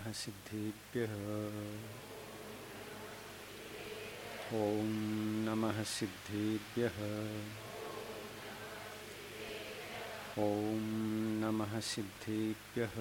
नमः सिद्धेभ्यः। ॐ नमः सिद्धेभ्यः। ॐ नमः सिद्धेभ्यः।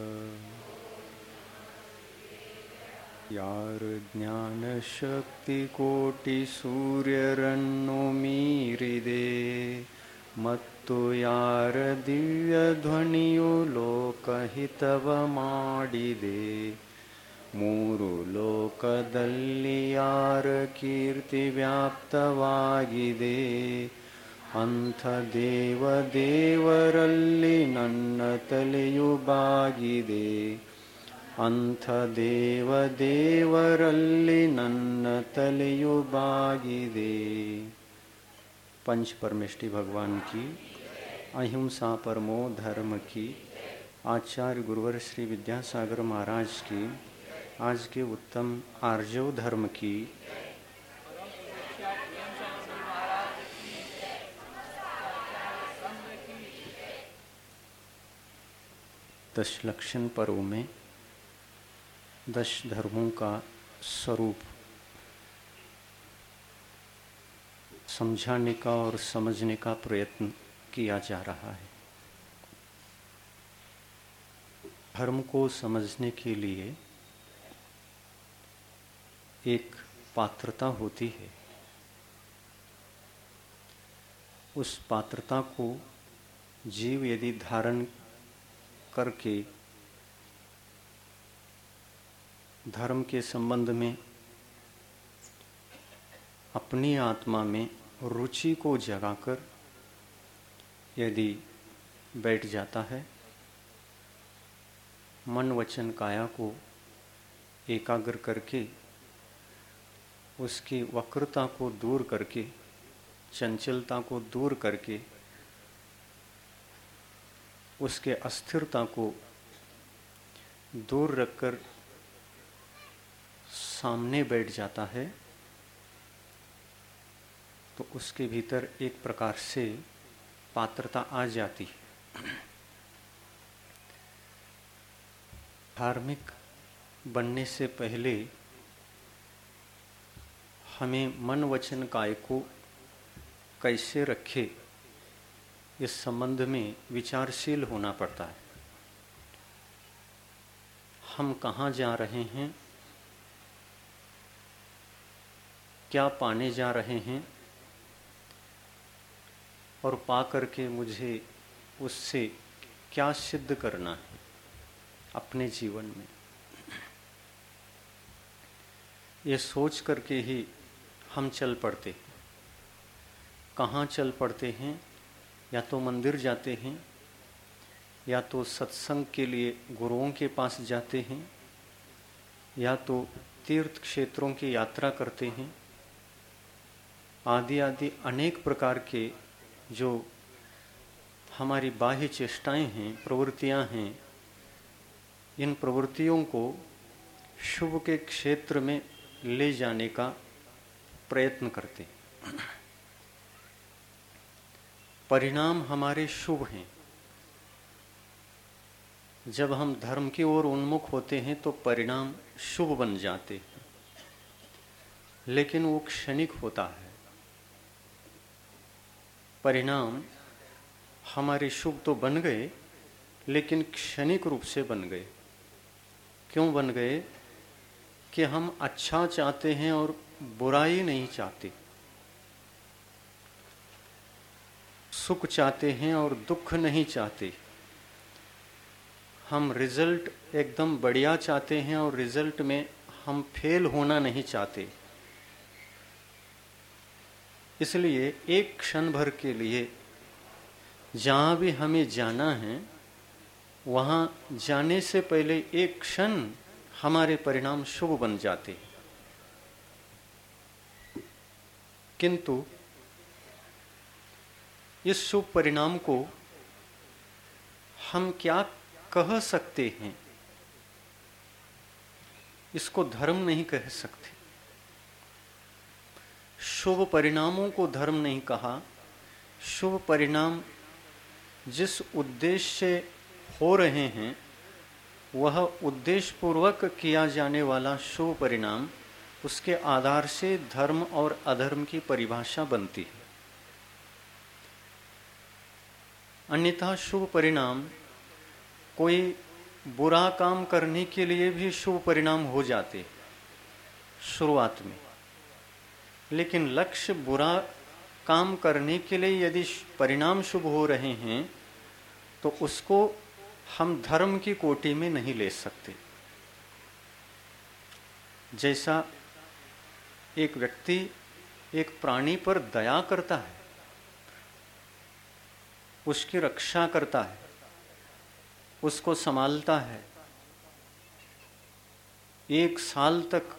यार्ज्ञानशक्तिकोटिसूर्यरन्नो मीरिदे ಮತ್ತು ಯಾರ ದಿವ್ಯ ಧ್ವನಿಯು ಲೋಕಹಿತವ ಮಾಡಿದೆ. ಮೂರು ಲೋಕದಲ್ಲಿ ಯಾರ ಕೀರ್ತಿ ವ್ಯಾಪ್ತವಾಗಿದೆ. ಅಂಥ ದೇವರಲ್ಲಿ ನನ್ನ ತಲೆಯು ಬಾಗಿದೆ. ಅಂಥ ದೇವರಲ್ಲಿ ನನ್ನ ತಲೆಯು ಬಾಗಿದೆ. पंच परमेष्टि भगवान की, अहिंसा परमो धर्म की, आचार्य गुरुवर श्री विद्यासागर महाराज की, आज के उत्तम आर्जव धर्म की, दश लक्षण पर्व में 10 धर्मों का स्वरूप समझाने का और समझने का प्रयत्न किया जा रहा है। धर्म को समझने के लिए एक पात्रता होती है। उस पात्रता को जीव यदि धारण करके धर्म के संबंध में अपनी आत्मा में रुचि को जगाकर यदि बैठ जाता है, मन वचन काया को एकाग्र करके उसकी वक्रता को दूर करके, चंचलता को दूर करके, उसके अस्थिरता को दूर रखकर सामने बैठ जाता है, तो उसके भीतर एक प्रकार से पात्रता आ जाती है। धार्मिक बनने से पहले हमें मन वचन काय को कैसे रखे, इस संबंध में विचारशील होना पड़ता है। हम कहाँ जा रहे हैं, क्या पाने जा रहे हैं, और पा करके मुझे उससे क्या सिद्ध करना है अपने जीवन में, ये सोच करके ही हम चल पड़ते हैं। कहाँ चल पड़ते हैं? या तो मंदिर जाते हैं, या तो सत्संग के लिए गुरुओं के पास जाते हैं, या तो तीर्थ क्षेत्रों की यात्रा करते हैं। आदि आदि अनेक प्रकार के जो हमारी बाह्य चेष्टाएं हैं, प्रवृत्तियां हैं, इन प्रवृत्तियों को शुभ के क्षेत्र में ले जाने का प्रयत्न करते। परिणाम हमारे शुभ हैं। जब हम धर्म की ओर उन्मुख होते हैं तो परिणाम शुभ बन जाते हैं, लेकिन वो क्षणिक होता है। परिणाम हमारे शुभ तो बन गए, लेकिन क्षणिक रूप से बन गए। क्यों बन गए? कि हम अच्छा चाहते हैं और बुराई नहीं चाहते, सुख चाहते हैं और दुख नहीं चाहते। हम रिजल्ट एकदम बढ़िया चाहते हैं और रिजल्ट में हम फेल होना नहीं चाहते। इसलिए एक क्षण भर के लिए जहाँ भी हमें जाना है, वहाँ जाने से पहले एक क्षण हमारे परिणाम शुभ बन जाते हैं। किंतु इस शुभ परिणाम को हम क्या कह सकते हैं? इसको धर्म नहीं कह सकते। शुभ परिणामों को धर्म नहीं कहा। शुभ परिणाम जिस उद्देश्य से हो रहे हैं वह उद्देश्य पूर्वक किया जाने वाला शुभ परिणाम, उसके आधार से धर्म और अधर्म की परिभाषा बनती है। अन्यथा शुभ परिणाम कोई बुरा काम करने के लिए भी शुभ परिणाम हो जाते शुरुआत में, लेकिन लक्ष्य बुरा काम करने के लिए यदि परिणाम शुभ हो रहे हैं तो उसको हम धर्म की कोटि में नहीं ले सकते। जैसा एक व्यक्ति एक प्राणी पर दया करता है, उसकी रक्षा करता है, उसको संभालता है 1 साल तक,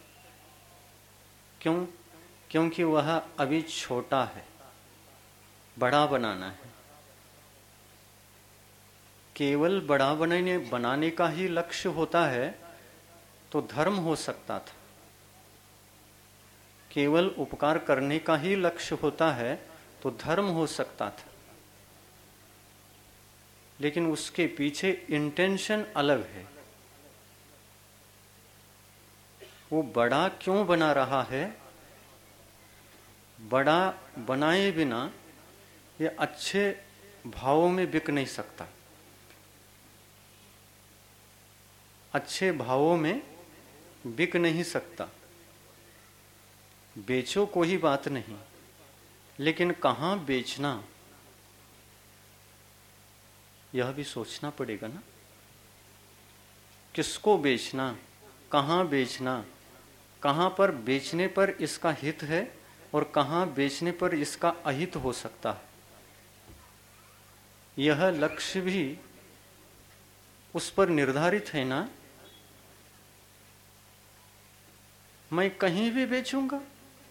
क्यों? क्योंकि वह अभी छोटा है, बड़ा बनाना है। केवल बड़ा बनाने का ही लक्ष्य होता है तो धर्म हो सकता था। केवल उपकार करने का ही लक्ष्य होता है तो धर्म हो सकता था, लेकिन उसके पीछे इंटेंशन अलग है। वो बड़ा क्यों बना रहा है? बड़ा बनाए बिना ये अच्छे भावों में बिक नहीं सकता। अच्छे भावों में बिक नहीं सकता। बेचो कोई बात नहीं, लेकिन कहाँ बेचना यह भी सोचना पड़ेगा ना। किसको बेचना, कहाँ बेचना, कहाँ पर बेचने पर इसका हित है और कहाँ बेचने पर इसका अहित हो सकता है। यह लक्ष्य भी उस पर निर्धारित है ना। मैं कहीं भी बेचूंगा,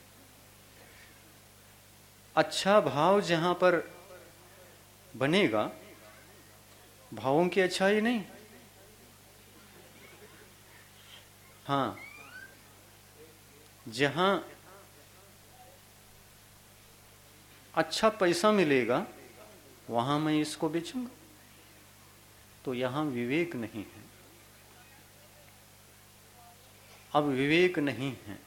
अच्छा भाव जहां पर बनेगा, भावों की अच्छाई नहीं। हाँ, जहां अच्छा पैसा मिलेगा वहां मैं इसको बेचूंगा, तो यहां विवेक नहीं है। अब विवेक नहीं है।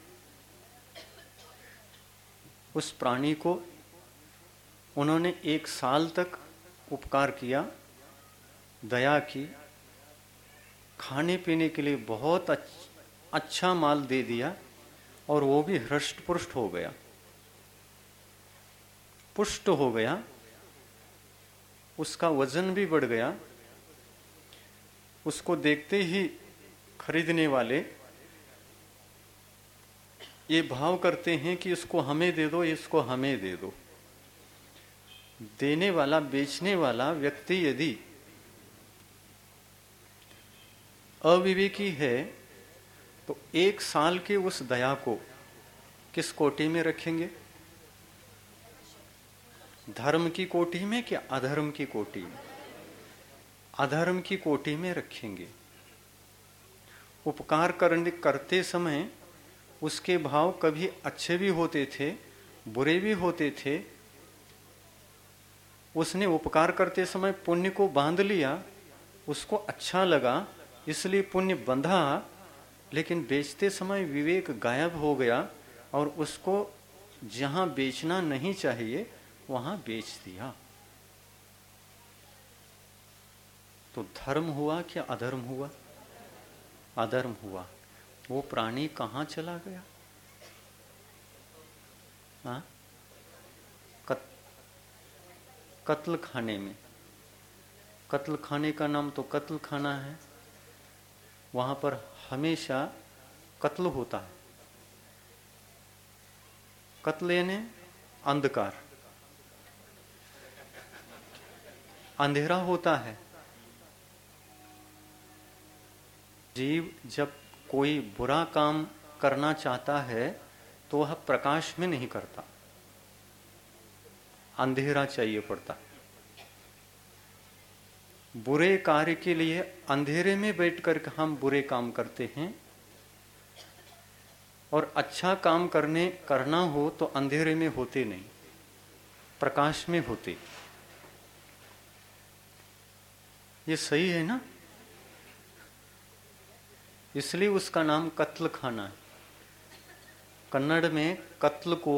उस प्राणी को उन्होंने 1 साल तक उपकार किया, दया की, खाने पीने के लिए बहुत अच्छा माल दे दिया और वो भी हृष्ट पुष्ट हो गया, पुष्ट हो गया, उसका वजन भी बढ़ गया। उसको देखते ही खरीदने वाले ये भाव करते हैं कि इसको हमें दे दो, इसको हमें दे दो। देने वाला, बेचने वाला व्यक्ति यदि अविवेकी है तो 1 साल के उस दया को किस कोटि में रखेंगे? धर्म की कोटि में कि अधर्म की कोटि में? अधर्म की कोटि में रखेंगे। उपकार करते समय उसके भाव कभी अच्छे भी होते थे, बुरे भी होते थे। उसने उपकार करते समय पुण्य को बांध लिया, उसको अच्छा लगा इसलिए पुण्य बंधा, लेकिन बेचते समय विवेक गायब हो गया और उसको जहां बेचना नहीं चाहिए वहां बेच दिया। तो धर्म हुआ क्या अधर्म हुआ? अधर्म हुआ। वो प्राणी कहाँ चला गया? हाँ, कत्ल खाने में। कत्ल खाने का नाम तो कत्ल खाना है, वहां पर हमेशा कत्ल होता है। कत्ल यानी अंधकार, अंधेरा होता है। जीव जब कोई बुरा काम करना चाहता है तो वह प्रकाश में नहीं करता, अंधेरा चाहिए पड़ता। बुरे कार्य के लिए अंधेरे में बैठकर हम बुरे काम करते हैं, और अच्छा काम करना हो तो अंधेरे में होते नहीं, प्रकाश में होते। ये सही है ना? इसलिए उसका नाम कत्ल खाना है। कन्नड़ में कत्ल को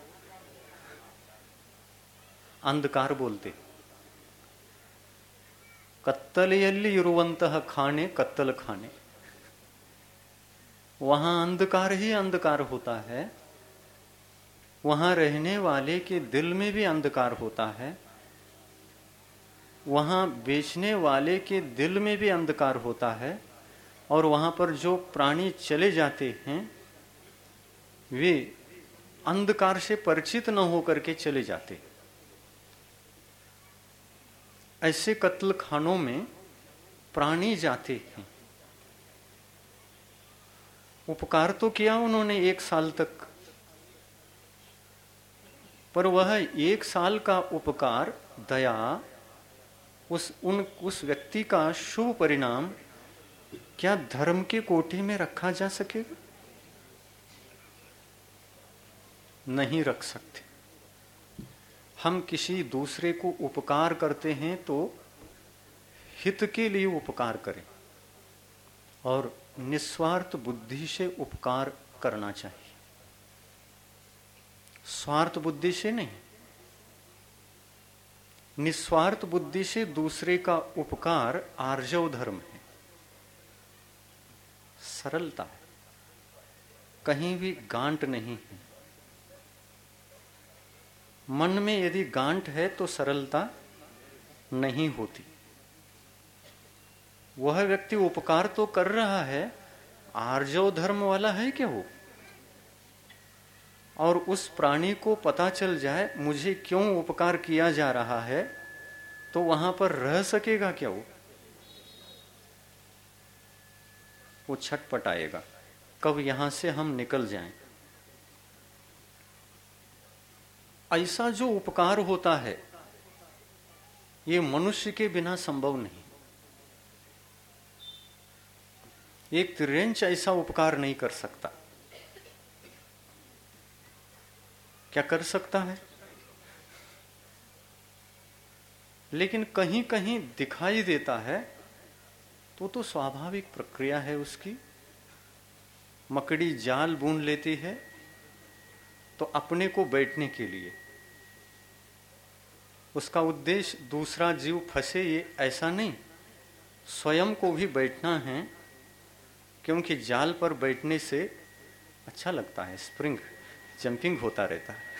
अंधकार बोलते। कत्तलेयल्ली इरुवंतः खाने कत्तल खाने, वहां अंधकार ही अंधकार होता है, वहां रहने वाले के दिल में भी अंधकार होता है, वहां बेचने वाले के दिल में भी अंधकार होता है, और वहां पर जो प्राणी चले जाते हैं वे अंधकार से परिचित न होकर के चले जाते। ऐसे कत्ल खानों में प्राणी जाते हैं। उपकार तो किया उन्होंने 1 साल तक, पर वह 1 साल का उपकार, दया, उस व्यक्ति का शुभ परिणाम क्या धर्म के कोठे में रखा जा सकेगा? नहीं रख सकते। हम किसी दूसरे को उपकार करते हैं तो हित के लिए उपकार करें और निस्वार्थ बुद्धि से उपकार करना चाहिए, स्वार्थ बुद्धि से नहीं। निस्वार्थ बुद्धि से दूसरे का उपकार आर्जव धर्म है, सरलता है, कहीं भी गांठ नहीं है। मन में यदि गांठ है तो सरलता नहीं होती। वह व्यक्ति उपकार तो कर रहा है, आर्जव धर्म वाला है क्या वो? और उस प्राणी को पता चल जाए मुझे क्यों उपकार किया जा रहा है, तो वहां पर रह सकेगा क्या वो छटपटाएगा, कब यहां से हम निकल जाएं। ऐसा जो उपकार होता है ये मनुष्य के बिना संभव नहीं। एक तिर्यंच ऐसा उपकार नहीं कर सकता। क्या कर सकता है? लेकिन कहीं कहीं दिखाई देता है तो स्वाभाविक प्रक्रिया है उसकी। मकड़ी जाल बूंद लेती है तो अपने को बैठने के लिए, उसका उद्देश्य दूसरा जीव फंसे ये ऐसा नहीं, स्वयं को भी बैठना है, क्योंकि जाल पर बैठने से अच्छा लगता है, स्प्रिंग जंपिंग होता रहता है।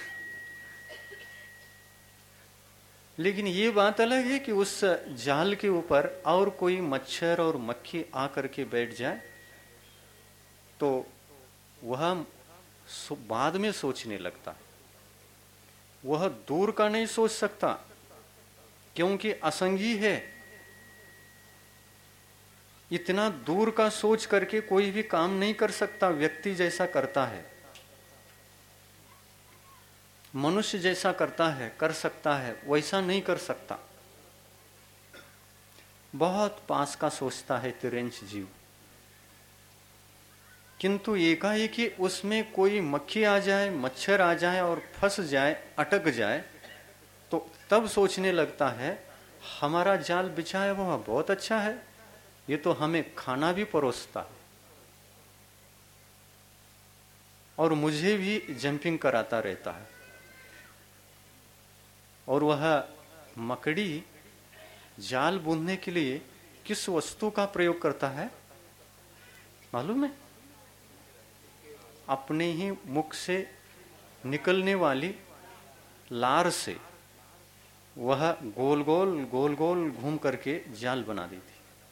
लेकिन ये बात अलग है कि उस जाल के ऊपर और कोई मच्छर और मक्खी आकर के बैठ जाए तो वह बाद में सोचने लगता है। वह दूर का नहीं सोच सकता क्योंकि असंगी है। इतना दूर का सोच करके कोई भी काम नहीं कर सकता। व्यक्ति जैसा करता है, मनुष्य जैसा करता है, कर सकता है, वैसा नहीं कर सकता। बहुत पास का सोचता है तिर्यंच जीव, किंतु एकाएकी उसमें कोई मक्खी आ जाए, मच्छर आ जाए और फंस जाए, अटक जाए, तो तब सोचने लगता है हमारा जाल बिछाया हुआ बहुत अच्छा है, ये तो हमें खाना भी परोसता है और मुझे भी जंपिंग कराता रहता है। और वह मकड़ी जाल बूंदने के लिए किस वस्तु का प्रयोग करता है मालूम है? अपने ही मुख से निकलने वाली लार से वह गोल गोल घूम करके जाल बना देती।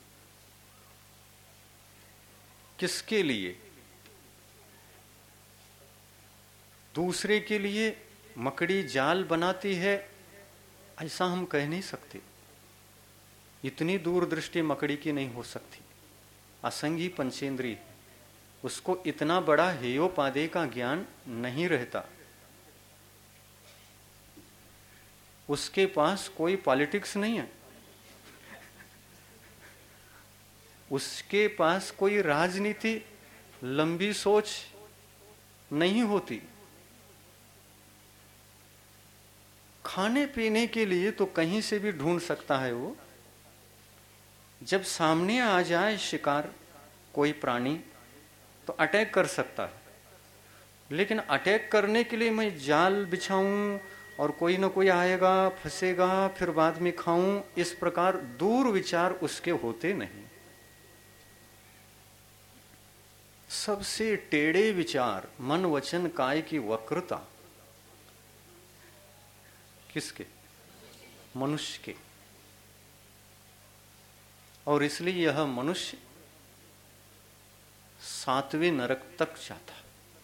किसके लिए? दूसरे के लिए मकड़ी जाल बनाती है ऐसा हम कह नहीं सकते। इतनी दूरदृष्टि मकड़ी की नहीं हो सकती। असंगी पंचेंद्रिय, उसको इतना बड़ा हेयोपादेय का ज्ञान नहीं रहता। उसके पास कोई पॉलिटिक्स नहीं है, उसके पास कोई राजनीति लंबी सोच नहीं होती। खाने पीने के लिए तो कहीं से भी ढूंढ सकता है वो। जब सामने आ जाए शिकार कोई प्राणी तो अटैक कर सकता है, लेकिन अटैक करने के लिए मैं जाल बिछाऊं और कोई ना कोई आएगा, फंसेगा, फिर बाद में खाऊं, इस प्रकार दूर विचार उसके होते नहीं। सबसे टेढ़े विचार, मन वचन काय की वक्रता किसके? मनुष्य के। और इसलिए यह मनुष्य 7वें नरक तक जाता।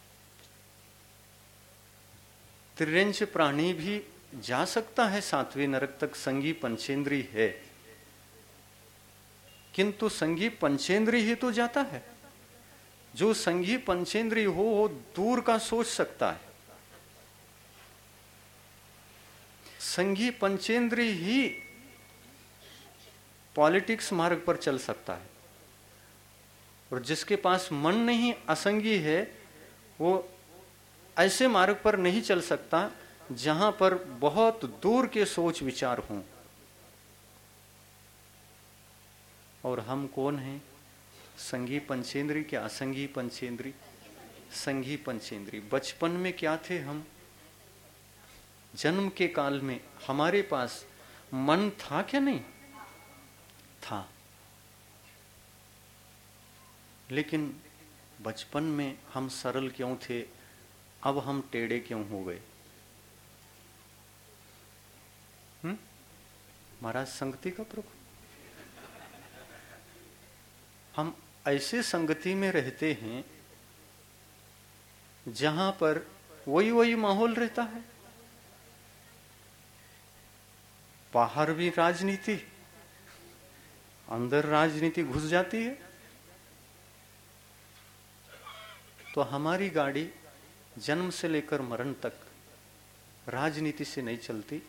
त्रिरंच प्राणी भी जा सकता है 7वें नरक तक, संगी पंचेंद्री है, किंतु संगी पंचेंद्री ही तो जाता है। जो संगी पंचेंद्री हो वो दूर का सोच सकता है। संगी पंचेंद्री ही पॉलिटिक्स मार्ग पर चल सकता है, और जिसके पास मन नहीं, असंगी है, वो ऐसे मार्ग पर नहीं चल सकता जहां पर बहुत दूर के सोच विचार हों। और हम कौन हैं? संगी पंचेंद्री क्या असंगी पंचेंद्री? संगी पंचेंद्री। बचपन में क्या थे हम? जन्म के काल में हमारे पास मन था क्या? नहीं था। लेकिन बचपन में हम सरल क्यों थे? अब हम टेढ़े क्यों हो गए? महाराज संगति का प्रभु, हम ऐसे संगति में रहते हैं जहां पर वही माहौल रहता है। बाहर भी राजनीति, अंदर राजनीति घुस जाती है, तो हमारी गाड़ी जन्म से लेकर मरण तक राजनीति से नहीं चलती,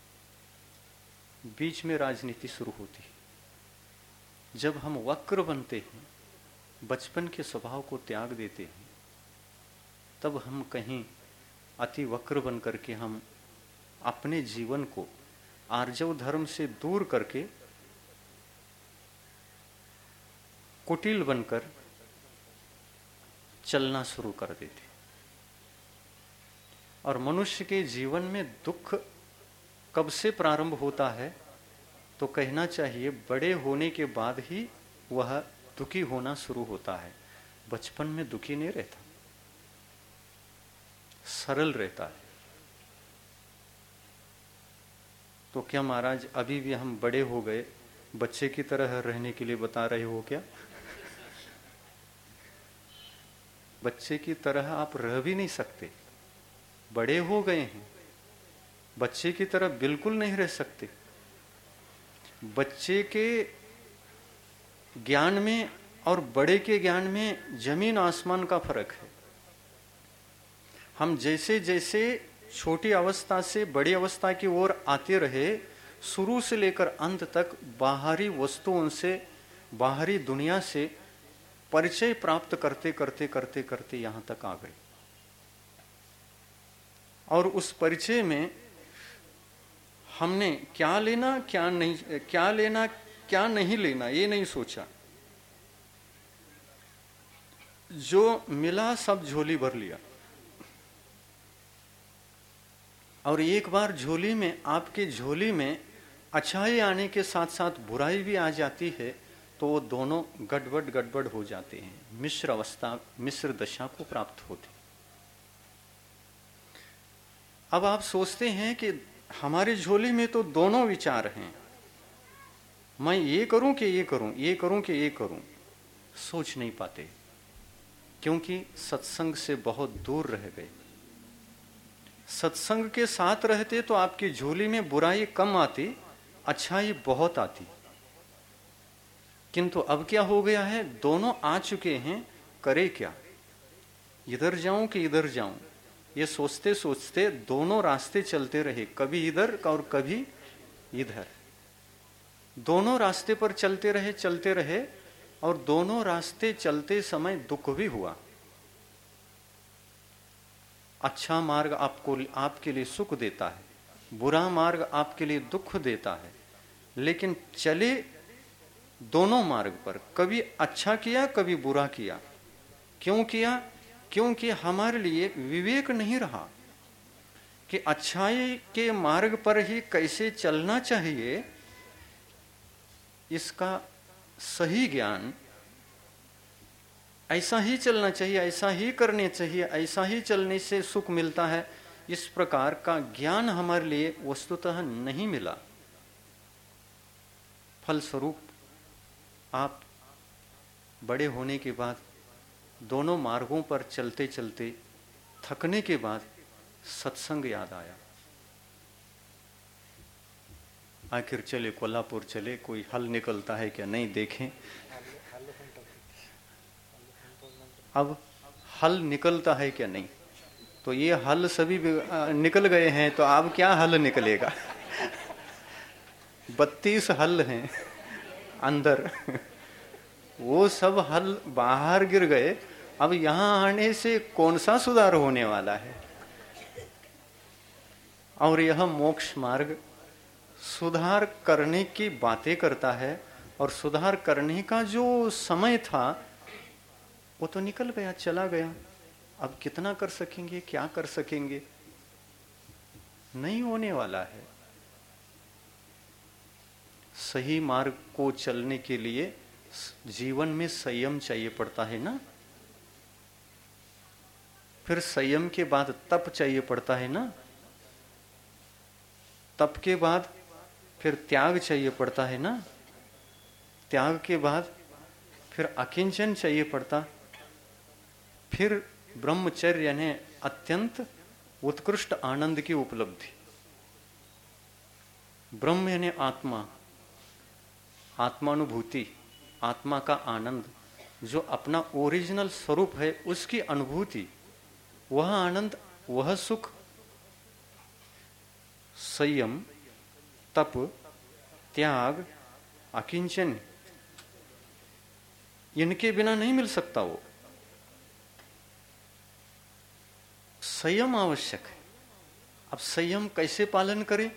बीच में राजनीति शुरू होती है। जब हम वक्र बनते हैं, बचपन के स्वभाव को त्याग देते हैं, तब हम कहीं अति वक्र बन करके हम अपने जीवन को आर्जव धर्म से दूर करके कुटिल बनकर चलना शुरू कर देते। और मनुष्य के जीवन में दुख कब से प्रारंभ होता है? तो कहना चाहिए बड़े होने के बाद ही वह दुखी होना शुरू होता है। बचपन में दुखी नहीं रहता, सरल रहता है। तो क्या महाराज अभी भी हम बड़े हो गए, बच्चे की तरह रहने के लिए बता रहे हो क्या? बच्चे की तरह आप रह भी नहीं सकते, बड़े हो गए हैं, बच्चे की तरह बिल्कुल नहीं रह सकते। बच्चे के ज्ञान में और बड़े के ज्ञान में जमीन आसमान का फर्क है। हम जैसे जैसे छोटी अवस्था से बड़ी अवस्था की ओर आते रहे, शुरू से लेकर अंत तक बाहरी वस्तुओं से, बाहरी दुनिया से परिचय प्राप्त करते करते करते करते यहां तक आ गए। और उस परिचय में हमने क्या लेना क्या नहीं लेना ये नहीं सोचा। जो मिला सब झोली भर लिया। और एक बार झोली में, आपके झोली में अच्छाई आने के साथ साथ बुराई भी आ जाती है, तो वो दोनों गड़बड़ हो जाते हैं, मिश्र अवस्था, मिश्र दशा को प्राप्त होते। अब आप सोचते हैं कि हमारी झोली में तो दोनों विचार हैं, मैं ये करूं कि ये करूं, ये करूं कि ये करूं। सोच नहीं पाते, क्योंकि सत्संग से बहुत दूर रह गए। सत्संग के साथ रहते तो आपकी झोली में बुराई कम आती, अच्छाई बहुत आती। किंतु अब क्या हो गया है, दोनों आ चुके हैं, करे क्या? इधर जाऊं कि इधर जाऊं, ये सोचते सोचते दोनों रास्ते चलते रहे, कभी इधर और कभी इधर। दोनों रास्ते पर चलते रहे और दोनों रास्ते चलते समय दुख भी हुआ। अच्छा मार्ग आपके लिए सुख देता है, बुरा मार्ग आपके लिए दुख देता है, लेकिन चले दोनों मार्ग पर, कभी अच्छा किया कभी बुरा किया। क्यों किया? क्योंकि हमारे लिए विवेक नहीं रहा कि अच्छाई के मार्ग पर ही कैसे चलना चाहिए। इसका सही ज्ञान, ऐसा ही चलना चाहिए, ऐसा ही करने चाहिए, ऐसा ही चलने से सुख मिलता है, इस प्रकार का ज्ञान हमारे लिए वस्तुतः नहीं मिला। फलस्वरूप आप बड़े होने के बाद दोनों मार्गों पर चलते चलते थकने के बाद सत्संग याद आया। आखिर चले कोल्हापुर चले, कोई हल निकलता है क्या नहीं देखें। अब हल निकलता है क्या नहीं, तो ये हल सभी निकल गए हैं, तो अब क्या हल निकलेगा? 32 हल हैं अंदर, वो सब हल बाहर गिर गए। अब यहां आने से कौन सा सुधार होने वाला है? और यह मोक्ष मार्ग सुधार करने की बातें करता है, और सुधार करने का जो समय था वो तो निकल गया, चला गया। अब कितना कर सकेंगे, क्या कर सकेंगे? नहीं होने वाला है। सही मार्ग को चलने के लिए जीवन में संयम चाहिए पड़ता है ना, फिर संयम के बाद तप चाहिए पड़ता है ना, तप के बाद फिर त्याग चाहिए पड़ता है ना, त्याग के बाद फिर अकिंचन चाहिए पड़ता, फिर ब्रह्मचर्य यानी अत्यंत उत्कृष्ट आनंद की उपलब्धि। ब्रह्म यानी आत्मा, आत्मानुभूति, आत्मा का आनंद, जो अपना ओरिजिनल स्वरूप है उसकी अनुभूति, वह आनंद, वह सुख संयम, तप, त्याग, अकिंचन, इनके बिना नहीं मिल सकता। वो संयम आवश्यक है। अब संयम कैसे पालन करें?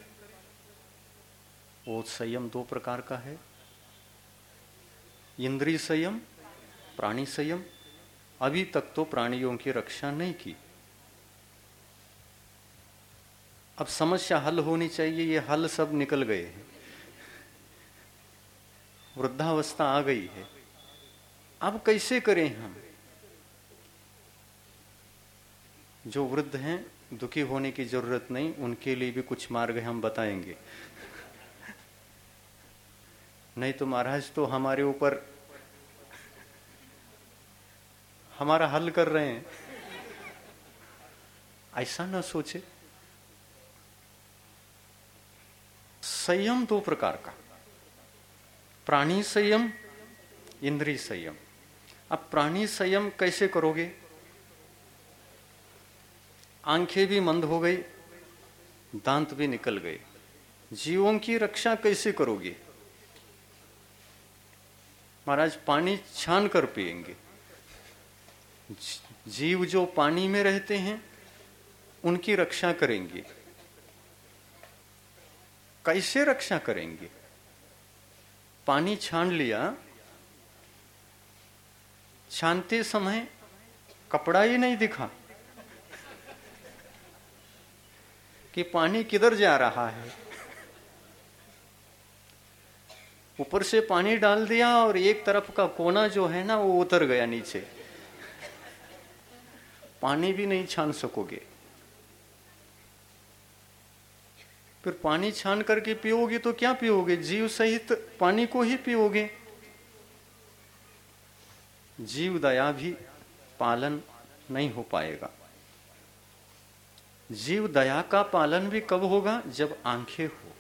वो संयम दो प्रकार का है, इंद्रिय संयम, प्राणी संयम। अभी तक तो प्राणियों की रक्षा नहीं की। अब समस्या हल होनी चाहिए, ये हल सब निकल गए हैं, वृद्धावस्था आ गई है। अब कैसे करें हम? जो वृद्ध हैं, दुखी होने की जरूरत नहीं, उनके लिए भी कुछ मार्ग हम बताएंगे। नहीं तो महाराज तो हमारे ऊपर हमारा हल कर रहे हैं, ऐसा ना सोचे। संयम दो प्रकार का, प्राणी संयम, इंद्रिय संयम। अब प्राणी संयम कैसे करोगे? आंखें भी मंद हो गई, दांत भी निकल गए, जीवों की रक्षा कैसे करोगे? महाराज पानी छान कर पिएंगे। जीव जो पानी में रहते हैं उनकी रक्षा करेंगे। कैसे रक्षा करेंगे? पानी छान लिया, छानते समय कपड़ा ही नहीं दिखा कि पानी किधर जा रहा है। ऊपर से पानी डाल दिया और एक तरफ का कोना जो है ना वो उतर गया नीचे, पानी भी नहीं छान सकोगे। फिर पानी छान करके पियोगे तो क्या पियोगे? जीव सहित पानी को ही पियोगे। जीव दया भी पालन नहीं हो पाएगा। जीव दया का पालन भी कब होगा? जब आंखें हो,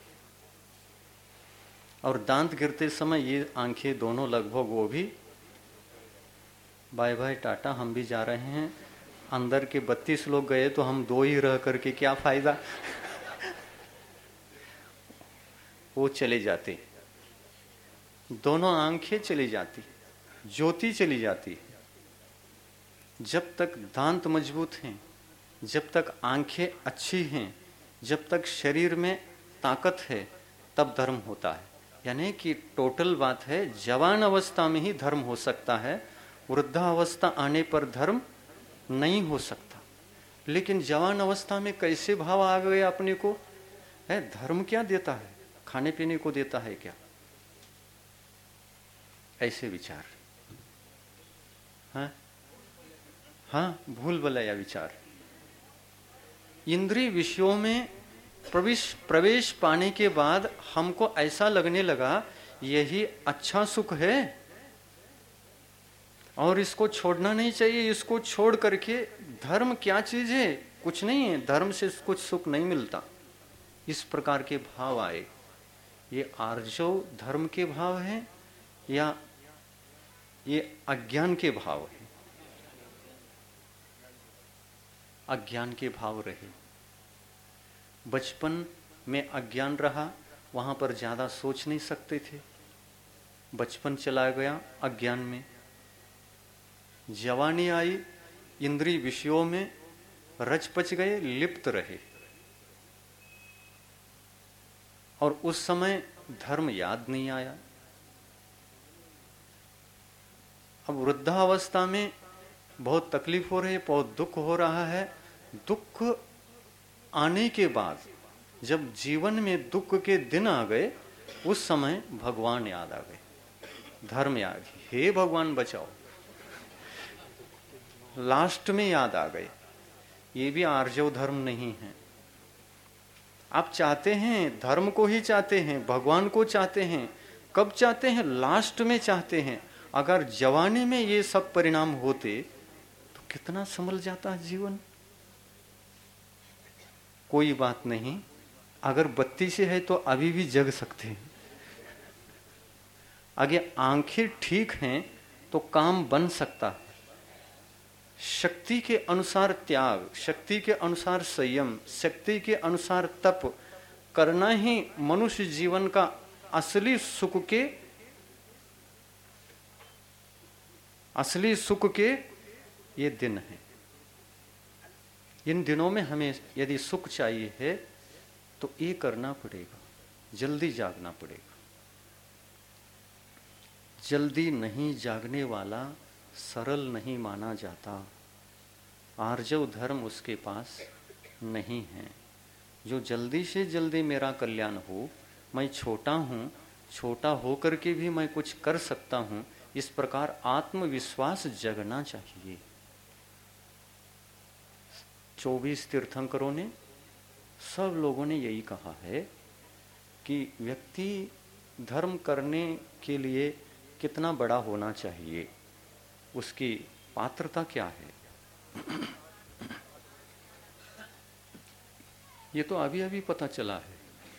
और दांत गिरते समय ये आंखें दोनों लगभग वो भी बाय बाय टाटा, हम भी जा रहे हैं। अंदर के 32 लोग गए तो हम 2 ही रह करके क्या फायदा। वो चले जाते, दोनों आंखें चली जाती, ज्योति चली जाती। जब तक दांत मजबूत हैं, जब तक आंखें अच्छी हैं, जब तक शरीर में ताकत है, तब धर्म होता है। यानी कि टोटल बात है, जवान अवस्था में ही धर्म हो सकता है, वृद्धावस्था आने पर धर्म नहीं हो सकता। लेकिन जवान अवस्था में कैसे भाव आ गए अपने को, है धर्म क्या देता है, खाने पीने को देता है क्या, ऐसे विचार। हाँ हाँ, भूल भुलैया विचार। इंद्रिय विषयों में प्रवेश पाने के बाद हमको ऐसा लगने लगा यही अच्छा सुख है और इसको छोड़ना नहीं चाहिए, इसको छोड़ करके धर्म क्या चीज है, कुछ नहीं है, धर्म से कुछ सुख नहीं मिलता, इस प्रकार के भाव आए। ये आर्जव धर्म के भाव है या ये अज्ञान के भाव है? अज्ञान के भाव रहे। बचपन में अज्ञान रहा, वहां पर ज्यादा सोच नहीं सकते थे, बचपन चला गया अज्ञान में। जवानी आई, इंद्रिय विषयों में रच पच गए, लिप्त रहे, और उस समय धर्म याद नहीं आया। अब वृद्धावस्था में बहुत तकलीफ हो रही है, बहुत दुख हो रहा है। दुख आने के बाद जब जीवन में दुख के दिन आ गए, उस समय भगवान याद आ गए, धर्म याद, हे भगवान बचाओ, लास्ट में याद आ गए। ये भी आर्जव धर्म नहीं है। आप चाहते हैं, धर्म को ही चाहते हैं, भगवान को चाहते हैं, कब चाहते हैं, लास्ट में चाहते हैं। अगर जवानी में ये सब परिणाम होते तो कितना संभल जाता है जीवन। कोई बात नहीं, अगर बत्ती से है तो अभी भी जग सकते हैं, अगर आंखें ठीक हैं तो काम बन सकता है। शक्ति के अनुसार त्याग, शक्ति के अनुसार संयम, शक्ति के अनुसार तप करना ही मनुष्य जीवन का असली सुख के ये दिन है। इन दिनों में हमें यदि सुख चाहिए है तो ये करना पड़ेगा, जल्दी जागना पड़ेगा। जल्दी नहीं जागने वाला सरल नहीं माना जाता। आर्जव धर्म उसके पास नहीं है। जो जल्दी से जल्दी मेरा कल्याण हो, मैं छोटा हूँ, छोटा होकर के भी मैं कुछ कर सकता हूँ, इस प्रकार आत्मविश्वास जगना चाहिए। 24 तीर्थंकरों ने, सब लोगों ने यही कहा है कि व्यक्ति धर्म करने के लिए कितना बड़ा होना चाहिए, उसकी पात्रता क्या है। ये तो अभी अभी पता चला है।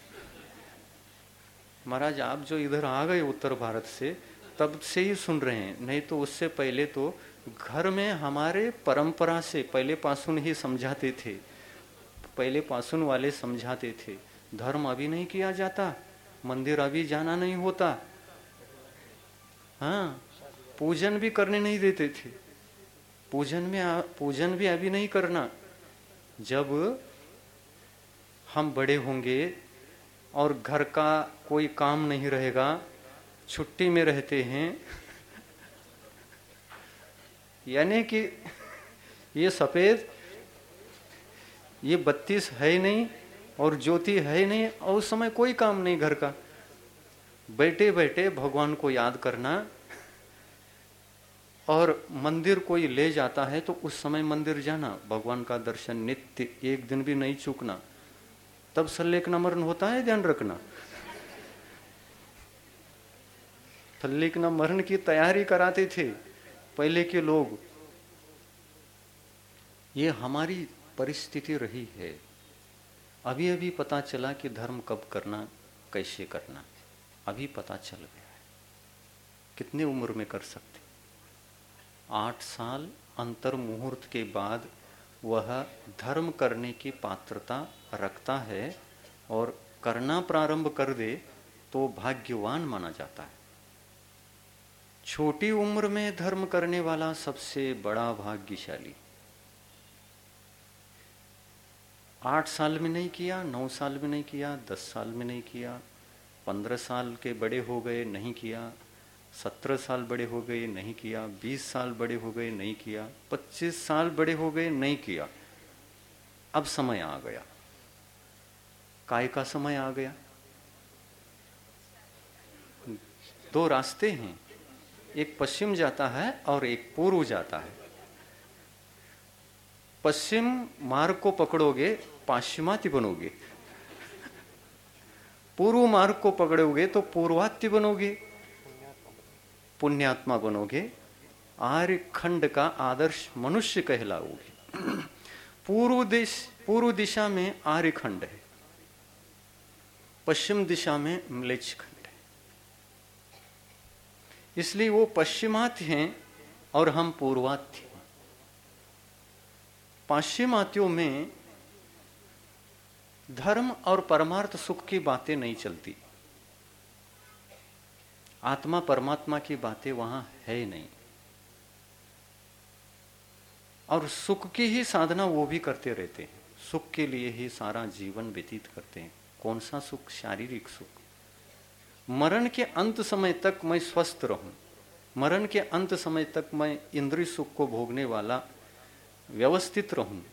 महाराज आप जो इधर आ गए उत्तर भारत से, तब से ही सुन रहे हैं, नहीं तो उससे पहले तो घर में हमारे परंपरा से पहले पासुन ही समझाते थे, पहले पासुन वाले समझाते थे, धर्म अभी नहीं किया जाता, मंदिर अभी जाना नहीं होता, हाँ पूजन भी करने नहीं देते थे, पूजन भी अभी नहीं करना, जब हम बड़े होंगे और घर का कोई काम नहीं रहेगा, छुट्टी में रहते हैं, यानी कि ये सफेद, ये 32 है नहीं और ज्योति है नहीं, और उस समय कोई काम नहीं घर का, बैठे बैठे भगवान को याद करना। और मंदिर कोई ले जाता है तो उस समय मंदिर जाना, भगवान का दर्शन नित्य, एक दिन भी नहीं चूकना। तब सल्लेखना मरण होता है, ध्यान रखना। सल्लेखना मरण की तैयारी कराते थे पहले के लोग। ये हमारी परिस्थिति रही है। अभी अभी पता चला कि धर्म कब करना, कैसे करना, अभी पता चल गया है। कितने उम्र में कर सकते? 8 साल अंतर मुहूर्त के बाद वह धर्म करने की पात्रता रखता है, और करना प्रारंभ कर दे तो भाग्यवान माना जाता है। छोटी उम्र में धर्म करने वाला सबसे बड़ा भाग्यशाली। 8 साल में नहीं किया, 9 साल में नहीं किया, 10 साल में नहीं किया, 15 साल के बड़े हो गए, नहीं किया। 17 साल बड़े हो गए, नहीं किया। 20 साल बड़े हो गए, नहीं किया। 25 साल बड़े हो गए, नहीं किया। अब समय आ गया, काय का समय आ गया। 2 रास्ते हैं, एक पश्चिम जाता है और एक पूर्व जाता है। पश्चिम मार्ग को पकड़ोगे पाश्चिमात्य बनोगे, पूर्व मार्ग को पकड़ोगे तो पूर्वात्य बनोगे, पुण्यात्मा बनोगे, आर्य खंड का आदर्श मनुष्य कहलाओगे। पूर्व दिशा में आर्य खंड है, पश्चिम दिशा में म्लेच्छ खंड है। इसलिए वो पश्चिमात्य हैं और हम पूर्वात्य हैं। पाश्चिमात्यों में धर्म और परमार्थ सुख की बातें नहीं चलती, आत्मा परमात्मा की बातें वहां है नहीं, और सुख की ही साधना वो भी करते रहते हैं, सुख के लिए ही सारा जीवन व्यतीत करते हैं। कौन सा सुख? शारीरिक सुख। मरण के अंत समय तक मैं स्वस्थ रहूं, मरण के अंत समय तक मैं इंद्रिय सुख को भोगने वाला व्यवस्थित रहूं,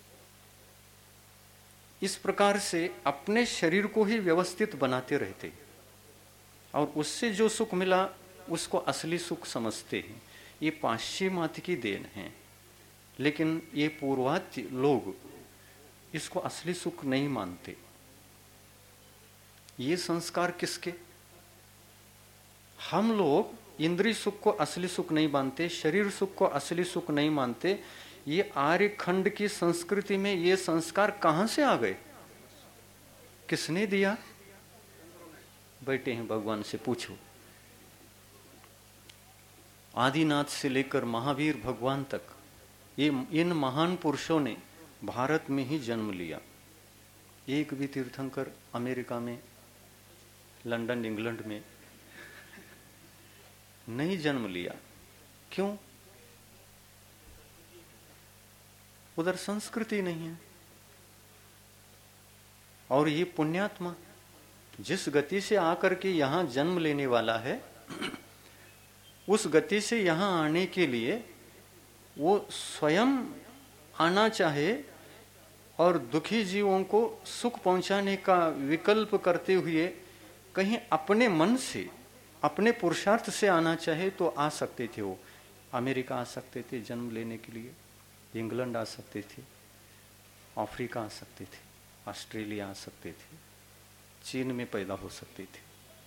इस प्रकार से अपने शरीर को ही व्यवस्थित बनाते रहते, और उससे जो सुख मिला उसको असली सुख समझते हैं। ये पाश्चिमात्य की देन है, लेकिन ये पूर्वात्य लोग इसको असली सुख नहीं मानते। ये संस्कार किसके? हम लोग इंद्रिय सुख को असली सुख नहीं मानते, शरीर सुख को असली सुख नहीं मानते। ये आर्य खंड की संस्कृति में ये संस्कार कहां से आ गए? किसने दिया? बैठे हैं भगवान से पूछो। आदिनाथ से लेकर महावीर भगवान तक ये इन महान पुरुषों ने भारत में ही जन्म लिया। एक भी तीर्थंकर अमेरिका में, लंदन, इंग्लैंड में नहीं जन्म लिया। क्यों? उधर संस्कृति नहीं है। और ये पुण्यात्मा जिस गति से आकर के यहाँ जन्म लेने वाला है, उस गति से यहाँ आने के लिए वो स्वयं आना चाहे और दुखी जीवों को सुख पहुंचाने का विकल्प करते हुए कहीं अपने मन से, अपने पुरुषार्थ से आना चाहे तो आ सकते थे। वो अमेरिका आ सकते थे जन्म लेने के लिए, इंग्लैंड आ सकते थे, अफ्रीका आ सकते थे, ऑस्ट्रेलिया आ सकते थे, चीन में पैदा हो सकते थे।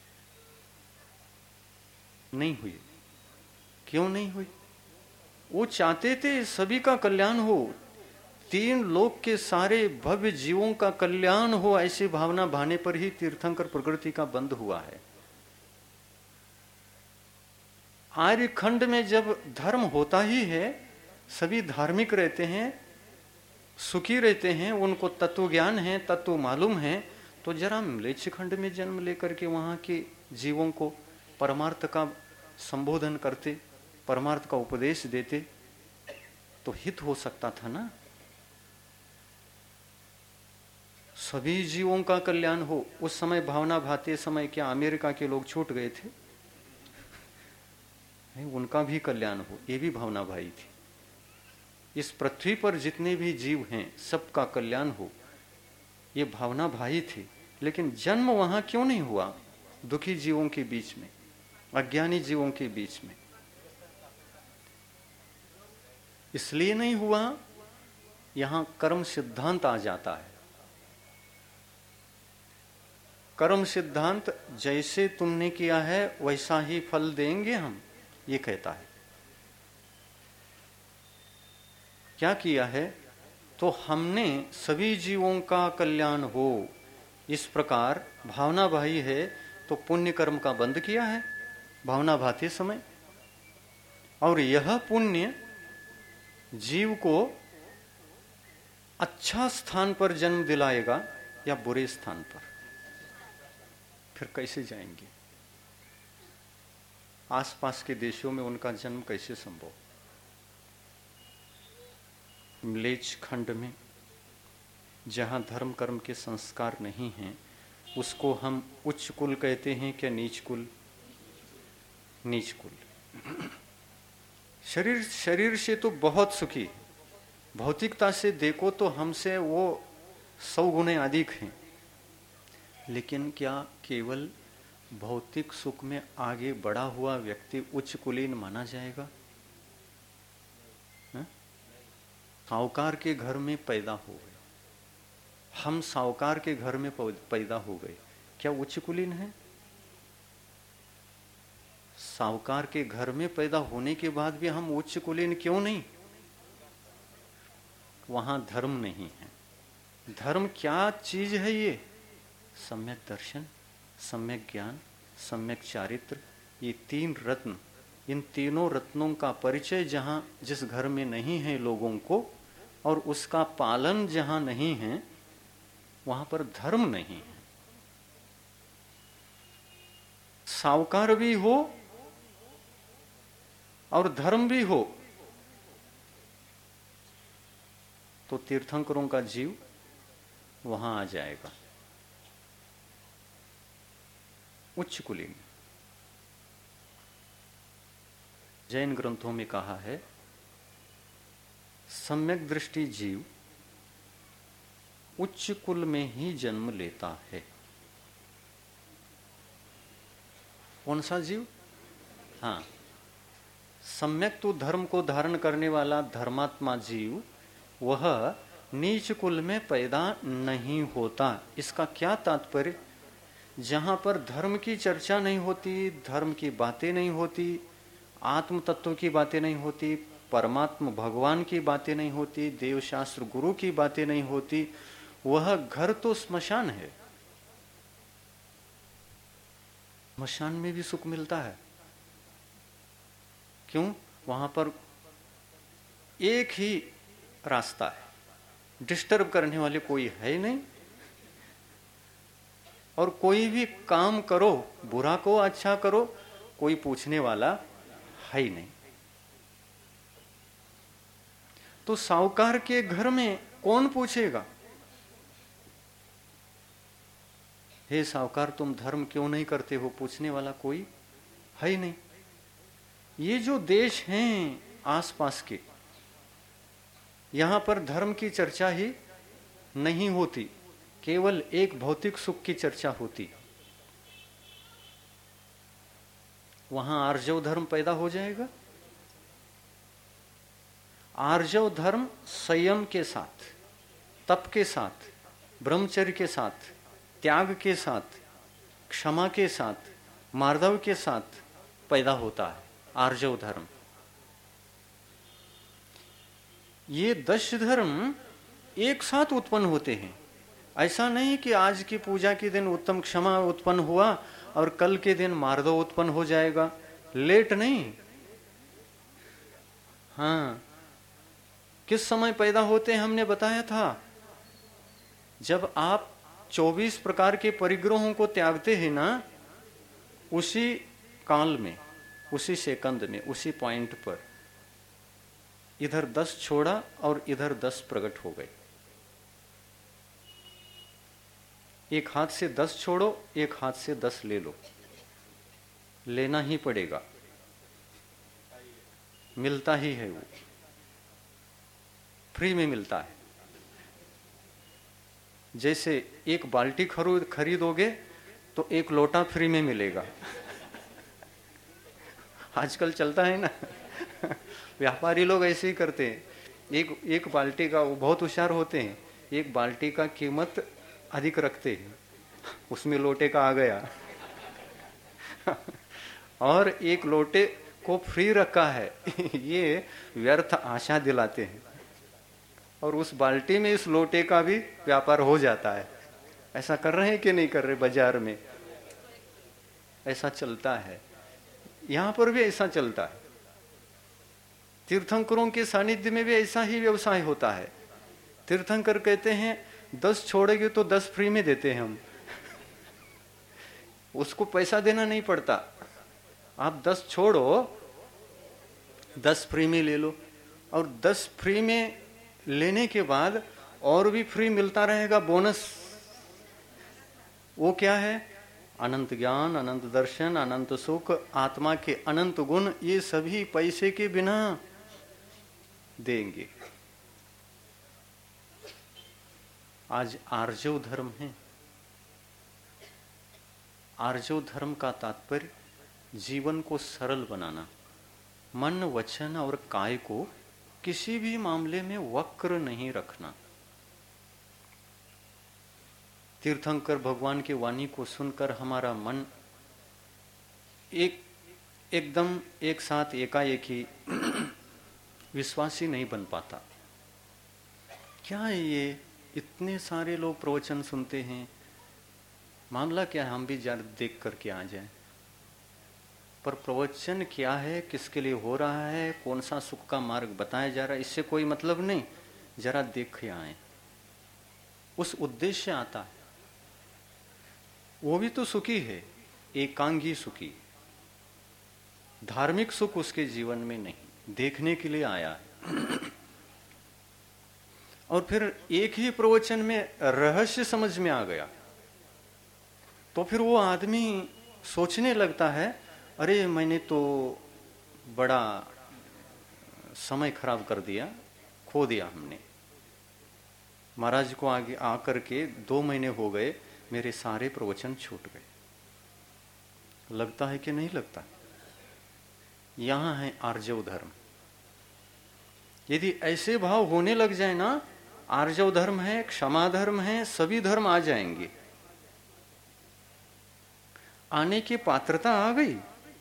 नहीं हुई। क्यों नहीं हुई? वो चाहते थे सभी का कल्याण हो, 3 लोक के सारे भव्य जीवों का कल्याण हो, ऐसी भावना भाने पर ही तीर्थंकर प्रकृति का बंध हुआ है। आर्य खंड में जब धर्म होता ही है, सभी धार्मिक रहते हैं, सुखी रहते हैं, उनको तत्व ज्ञान है, तत्व मालूम है, तो जरा म्लेच्छ खंड में जन्म लेकर के वहां के जीवों को परमार्थ का संबोधन करते, परमार्थ का उपदेश देते तो हित हो सकता था ना। सभी जीवों का कल्याण हो। उस समय भावना भाते समय क्या अमेरिका के लोग छूट गए थे? उनका भी कल्याण हो, ये भी भावना भाई थी। इस पृथ्वी पर जितने भी जीव हैं सबका कल्याण हो, ये भावना भाई थी। लेकिन जन्म वहां क्यों नहीं हुआ? दुखी जीवों के बीच में, अज्ञानी जीवों के बीच में। इसलिए नहीं हुआ, यहां कर्म सिद्धांत आ जाता है। कर्म सिद्धांत, जैसे तुमने किया है वैसा ही फल देंगे हम, ये कहता है। क्या किया है? तो हमने सभी जीवों का कल्याण हो, इस प्रकार भावना भाई है तो पुण्य कर्म का बंध किया है भावना भाते समय। और यह पुण्य जीव को अच्छा स्थान पर जन्म दिलाएगा या बुरे स्थान पर? फिर कैसे जाएंगे? आसपास के देशों में उनका जन्म कैसे संभव? म्लेच्छ खंड में जहां धर्म कर्म के संस्कार नहीं हैं, उसको हम उच्च कुल कहते हैं क्या नीच कुल? नीच कुल। शरीर से तो बहुत सुखी, भौतिकता से देखो तो हमसे वो 100 गुने अधिक हैं, लेकिन क्या केवल भौतिक सुख में आगे बढ़ा हुआ व्यक्ति उच्च कुलीन माना जाएगा? साहूकार के घर में पैदा हो गए, हम साहूकार के घर में पैदा हो गए, क्या उच्च कुलीन है? साहूकार के घर में पैदा होने के बाद भी हम उच्च कुलीन क्यों नहीं? वहां धर्म नहीं है। धर्म क्या चीज है? ये सम्यक दर्शन, सम्यक ज्ञान, सम्यक चारित्र, ये 3 रत्न, इन तीनों रत्नों का परिचय जहां जिस घर में नहीं है लोगों को, और उसका पालन जहां नहीं है, वहां पर धर्म नहीं है। साहूकार भी हो और धर्म भी हो तो तीर्थंकरों का जीव वहां आ जाएगा, उच्च कुलीन। जैन ग्रंथों में कहा है, सम्यक दृष्टि जीव उच्च कुल में ही जन्म लेता है। कौन सा जीव? हाँ, सम्यक तो धर्म को धारण करने वाला धर्मात्मा जीव, वह नीच कुल में पैदा नहीं होता। इसका क्या तात्पर्य? जहां पर धर्म की चर्चा नहीं होती, धर्म की बातें नहीं होती, आत्म तत्व की बातें नहीं होती, परमात्मा भगवान की बातें नहीं होती, देव शास्त्र गुरु की बातें नहीं होती, वह घर तो स्मशान है। स्मशान में भी सुख मिलता है। क्यों? वहां पर एक ही रास्ता है, डिस्टर्ब करने वाले कोई है नहीं, और कोई भी काम करो, बुरा को अच्छा करो, कोई पूछने वाला है ही नहीं। तो साहूकार के घर में कौन पूछेगा, हे साहूकार तुम धर्म क्यों नहीं करते हो? पूछने वाला कोई है ही नहीं। ये जो देश हैं आसपास के, यहां पर धर्म की चर्चा ही नहीं होती, केवल एक भौतिक सुख की चर्चा होती। वहां आर्जव धर्म पैदा हो जाएगा। आर्जव धर्म संयम के साथ, तप के साथ, ब्रह्मचर्य के साथ, त्याग के साथ, क्षमा के साथ, मार्दव के साथ पैदा होता है आर्जव धर्म। ये 10 धर्म एक साथ उत्पन्न होते हैं। ऐसा नहीं कि आज की पूजा के दिन उत्तम क्षमा उत्पन्न हुआ और कल के दिन मार्दव उत्पन्न हो जाएगा, लेट नहीं। हाँ, किस समय पैदा होते हैं हमने बताया था। जब आप 24 प्रकार के परिग्रहों को त्यागते हैं ना, उसी काल में, उसी सेकंद में, उसी पॉइंट पर इधर 10 छोड़ा और इधर 10 प्रकट हो गए। एक हाथ से 10 छोड़ो, एक हाथ से 10 ले लो, लेना ही पड़ेगा, मिलता ही है, वो फ्री में मिलता है। जैसे एक बाल्टी खरीदोगे तो एक लोटा फ्री में मिलेगा। आजकल चलता है ना। व्यापारी लोग ऐसे ही करते हैं। एक बाल्टी का, वो बहुत होशियार होते हैं, एक बाल्टी का कीमत अधिक रखते हैं, उसमें लोटे का आ गया। और एक लोटे को फ्री रखा है। ये व्यर्थ आशा दिलाते हैं, और उस बाल्टी में इस लोटे का भी व्यापार हो जाता है। ऐसा कर रहे हैं कि नहीं कर रहे? बाजार में ऐसा चलता है, यहां पर भी ऐसा चलता है। तीर्थंकरों के सानिध्य में भी ऐसा ही व्यवसाय होता है। तीर्थंकर कहते हैं 10 छोड़ेंगे तो 10 फ्री में देते हैं हम। उसको पैसा देना नहीं पड़ता, आप 10 छोड़ो, 10 फ्री में ले लो, और 10 फ्री में लेने के बाद और भी फ्री मिलता रहेगा, बोनस। वो क्या है? अनंत ज्ञान, अनंत दर्शन, अनंत सुख, आत्मा के अनंत गुण, ये सभी पैसे के बिना देंगे। आज आर्जव धर्म है। आर्जव धर्म का तात्पर्य जीवन को सरल बनाना, मन, वचन और काय को किसी भी मामले में वक्र नहीं रखना। तीर्थंकर भगवान की वाणी को सुनकर हमारा मन एकदम एक साथ एकाएक ही विश्वासी नहीं बन पाता। क्या है ये? इतने सारे लोग प्रवचन सुनते हैं, मामला क्या है? हम भी जरा देख करके आ जाएं। पर प्रवचन क्या है, किसके लिए हो रहा है, कौन सा सुख का मार्ग बताया जा रहा है, इससे कोई मतलब नहीं। जरा देख के आए, उस उद्देश्य आता है। वो भी तो सुखी है, एकांगी सुखी। धार्मिक सुख उसके जीवन में नहीं, देखने के लिए आया है। और फिर एक ही प्रवचन में रहस्य समझ में आ गया, तो फिर वो आदमी सोचने लगता है, अरे मैंने तो बड़ा समय खराब कर दिया, खो दिया हमने। महाराज को आगे आकर के 2 महीने हो गए, मेरे सारे प्रवचन छूट गए। लगता है कि नहीं लगता? यहां है आर्जव धर्म। यदि ऐसे भाव होने लग जाए ना, आर्जव धर्म है, क्षमा धर्म है, सभी धर्म आ जाएंगे। आने की पात्रता आ गई।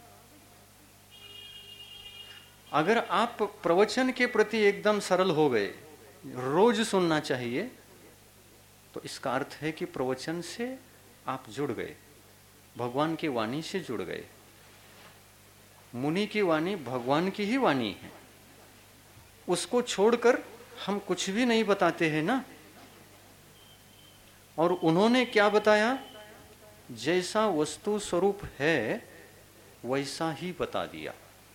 अगर आप प्रवचन के प्रति एकदम सरल हो गए, रोज सुनना चाहिए, तो इसका अर्थ है कि प्रवचन से आप जुड़ गए, भगवान की वाणी से जुड़ गए। मुनि की वाणी भगवान की ही वाणी है, उसको छोड़कर हम कुछ भी नहीं बताते हैं ना। और उन्होंने क्या बताया? जैसा वस्तु स्वरूप है वैसा ही बता दिया।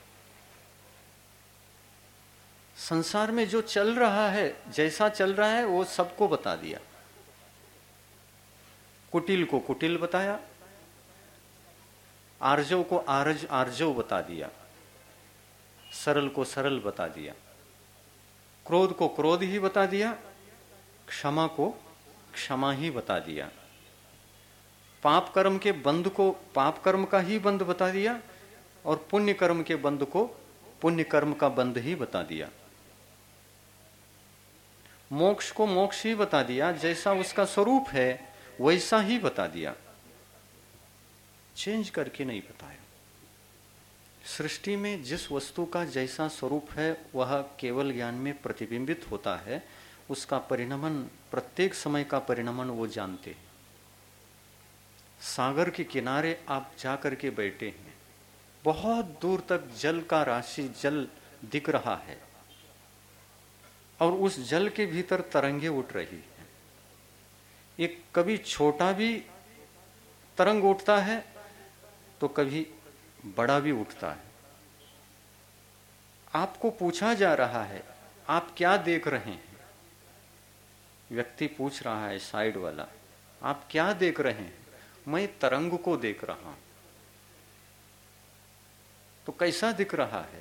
संसार में जो चल रहा है, जैसा चल रहा है, वो सबको बता दिया। कुटिल को कुटिल बताया, आर्जव को आर्जव बता दिया, सरल को सरल बता दिया, क्रोध को क्रोध ही बता दिया, क्षमा को क्षमा ही बता दिया, पाप कर्म के बंध को पाप कर्म का ही बंध बता दिया, और पुण्य कर्म के बंध को पुण्य कर्म का बंध ही बता दिया। मोक्ष को मोक्ष ही बता दिया, जैसा उसका स्वरूप है वैसा ही बता दिया, चेंज करके नहीं बताया। सृष्टि में जिस वस्तु का जैसा स्वरूप है वह केवल ज्ञान में प्रतिबिंबित होता है, उसका परिणमन, प्रत्येक समय का परिणमन वो जानते हैं। सागर के किनारे आप जाकर के बैठे हैं, बहुत दूर तक जल का राशि जल दिख रहा है, और उस जल के भीतर तरंगे उठ रही हैं। एक कभी छोटा भी तरंग उठता है तो कभी बड़ा भी उठता है। आपको पूछा जा रहा है, आप क्या देख रहे हैं? व्यक्ति पूछ रहा है, साइड वाला, आप क्या देख रहे हैं? मैं तरंग को देख रहा हूं। तो कैसा दिख रहा है?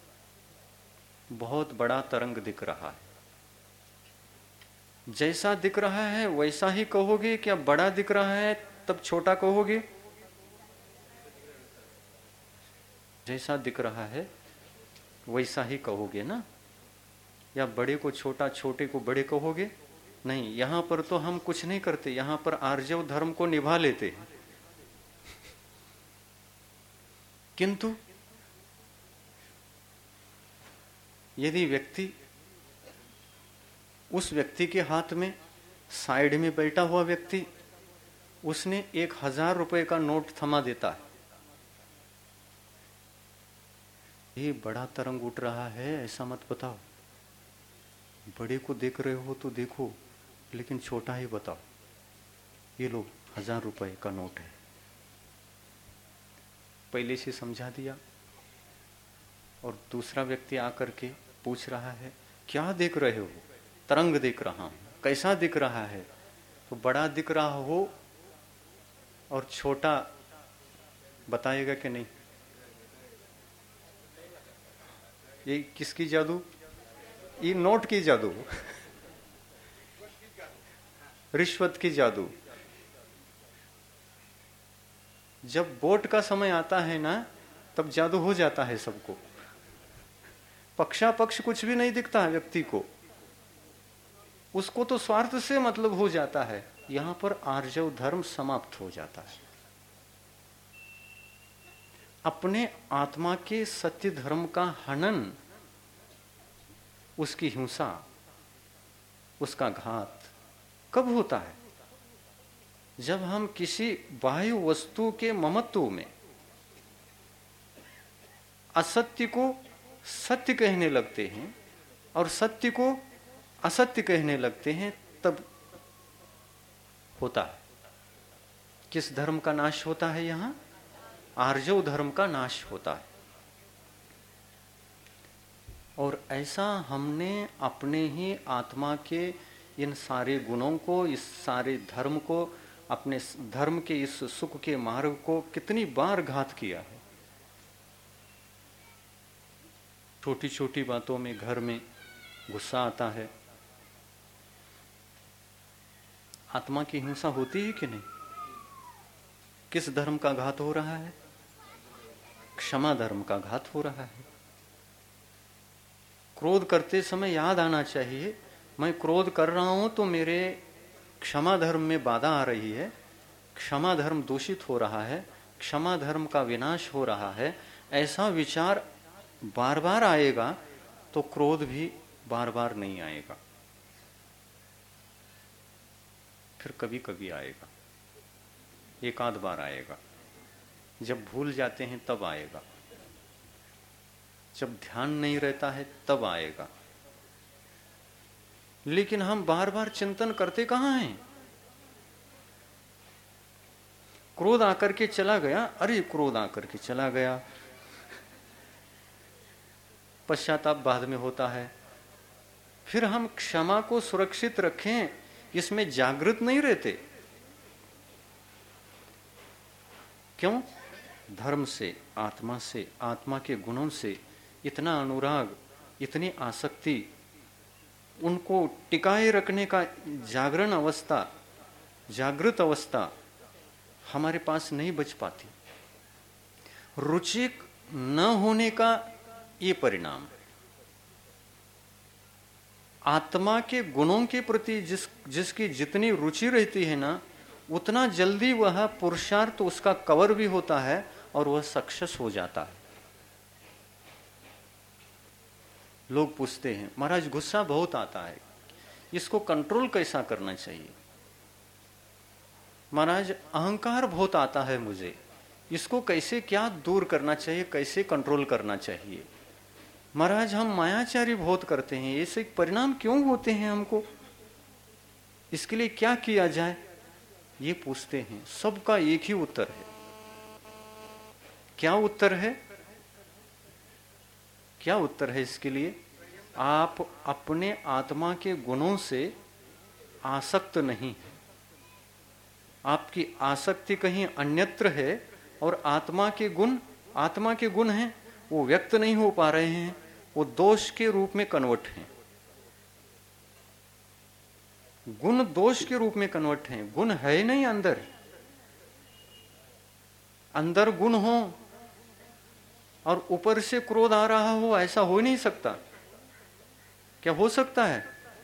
बहुत बड़ा तरंग दिख रहा है। जैसा दिख रहा है वैसा ही कहोगे, क्या बड़ा दिख रहा है तब छोटा कहोगे? जैसा दिख रहा है वैसा ही कहोगे ना, या बड़े को छोटा, छोटे को बड़े कहोगे? नहीं, यहां पर तो हम कुछ नहीं करते, यहां पर आर्जव धर्म को निभा लेते हैं। किंतु यदि व्यक्ति, उस व्यक्ति के हाथ में, साइड में बैठा हुआ व्यक्ति, उसने 1000 रुपए का नोट थमा देता है, ये बड़ा तरंग उठ रहा है ऐसा मत बताओ, बड़े को देख रहे हो तो देखो, लेकिन छोटा ही बताओ, ये लो 1000 रुपए का नोट है। पहले से समझा दिया। और दूसरा व्यक्ति आकर के पूछ रहा है, क्या देख रहे हो? तरंग देख रहा हूं। कैसा दिख रहा है? तो बड़ा दिख रहा हो और छोटा बताएगा कि नहीं? ये किसकी जादू? ये नोट की जादू, रिश्वत की जादू। जब वोट का समय आता है ना, तब जादू हो जाता है सबको। पक्षापक्ष कुछ भी नहीं दिखता है व्यक्ति को, उसको तो स्वार्थ से मतलब हो जाता है। यहां पर आर्जव धर्म समाप्त हो जाता है। अपने आत्मा के सत्य धर्म का हनन, उसकी हिंसा, उसका घात कब होता है? जब हम किसी बाह्य वस्तु के ममत्व में असत्य को सत्य कहने लगते हैं और सत्य को असत्य कहने लगते हैं, तब होता है। किस धर्म का नाश होता है? यहां आर्जव धर्म का नाश होता है। और ऐसा हमने अपने ही आत्मा के इन सारे गुणों को, इस सारे धर्म को, अपने धर्म के इस सुख के मार्ग को कितनी बार घात किया है। छोटी छोटी बातों में घर में गुस्सा आता है, आत्मा की हिंसा होती है कि नहीं? किस धर्म का घात हो रहा है? क्षमा धर्म का घात हो रहा है। क्रोध करते समय याद आना चाहिए, मैं क्रोध कर रहा हूं तो मेरे क्षमा धर्म में बाधा आ रही है, क्षमा धर्म दूषित हो रहा है, क्षमा धर्म का विनाश हो रहा है। ऐसा विचार बार बार आएगा तो क्रोध भी बार बार नहीं आएगा, फिर कभी कभी आएगा, एक आध बार आएगा। जब भूल जाते हैं तब आएगा, जब ध्यान नहीं रहता है तब आएगा। लेकिन हम बार बार चिंतन करते कहां हैं? क्रोध आकर के चला गया, अरे क्रोध आकर के चला गया, पश्चाताप बाद में होता है। फिर हम क्षमा को सुरक्षित रखें, इसमें जागृत नहीं रहते। क्यों? धर्म से, आत्मा के गुणों से इतना अनुराग, इतनी आसक्ति, उनको टिकाए रखने का जागरण अवस्था, जागृत अवस्था हमारे पास नहीं बच पाती। रुचिक न होने का ये परिणाम। आत्मा के गुणों के प्रति जिसकी जितनी रुचि रहती है ना, उतना जल्दी वह पुरुषार्थ उसका कवर भी होता है और वह सक्सेस हो जाता है। लोग पूछते हैं, महाराज गुस्सा बहुत आता है, इसको कंट्रोल कैसा करना चाहिए? महाराज अहंकार बहुत आता है मुझे, इसको कैसे क्या दूर करना चाहिए, कैसे कंट्रोल करना चाहिए? महाराज हम मायाचारी बहुत करते हैं, ऐसे परिणाम क्यों होते हैं हमको, इसके लिए क्या किया जाए? ये पूछते हैं। सबका एक ही उत्तर है। क्या उत्तर है? क्या उत्तर है इसके लिए? आप अपने आत्मा के गुणों से आसक्त नहीं है, आपकी आसक्ति कहीं अन्यत्र है, और आत्मा के गुण हैं, वो व्यक्त नहीं हो पा रहे हैं, वो दोष के रूप में कन्वर्ट हैं। गुण दोष के रूप में कन्वर्ट हैं। गुण है नहीं अंदर। अंदर गुण हो और ऊपर से क्रोध आ रहा हो, ऐसा हो नहीं सकता। क्या हो सकता है?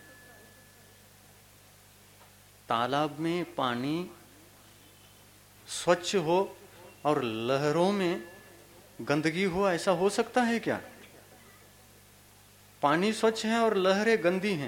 तालाब में पानी स्वच्छ हो और लहरों में गंदगी हो, ऐसा हो सकता है क्या? पानी स्वच्छ है और लहरें गंदी हैं,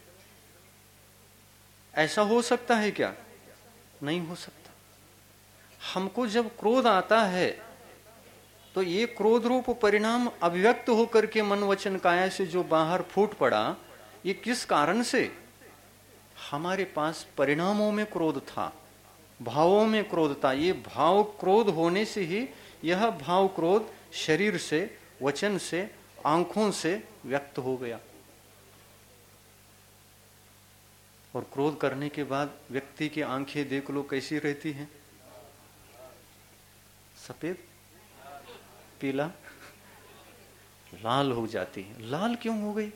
ऐसा हो सकता है क्या? नहीं हो सकता। हमको जब क्रोध आता है तो ये क्रोध रूप परिणाम अभिव्यक्त होकर के मन वचन काया से जो बाहर फूट पड़ा, ये किस कारण से? हमारे पास परिणामों में क्रोध था, भावों में क्रोध था। ये भाव क्रोध होने से ही यह भाव क्रोध शरीर से, वचन से, आंखों से व्यक्त हो गया। और क्रोध करने के बाद व्यक्ति की आंखें देख लो कैसी रहती हैं, सफेद, पीला, लाल हो जाती है। लाल क्यों हो गई?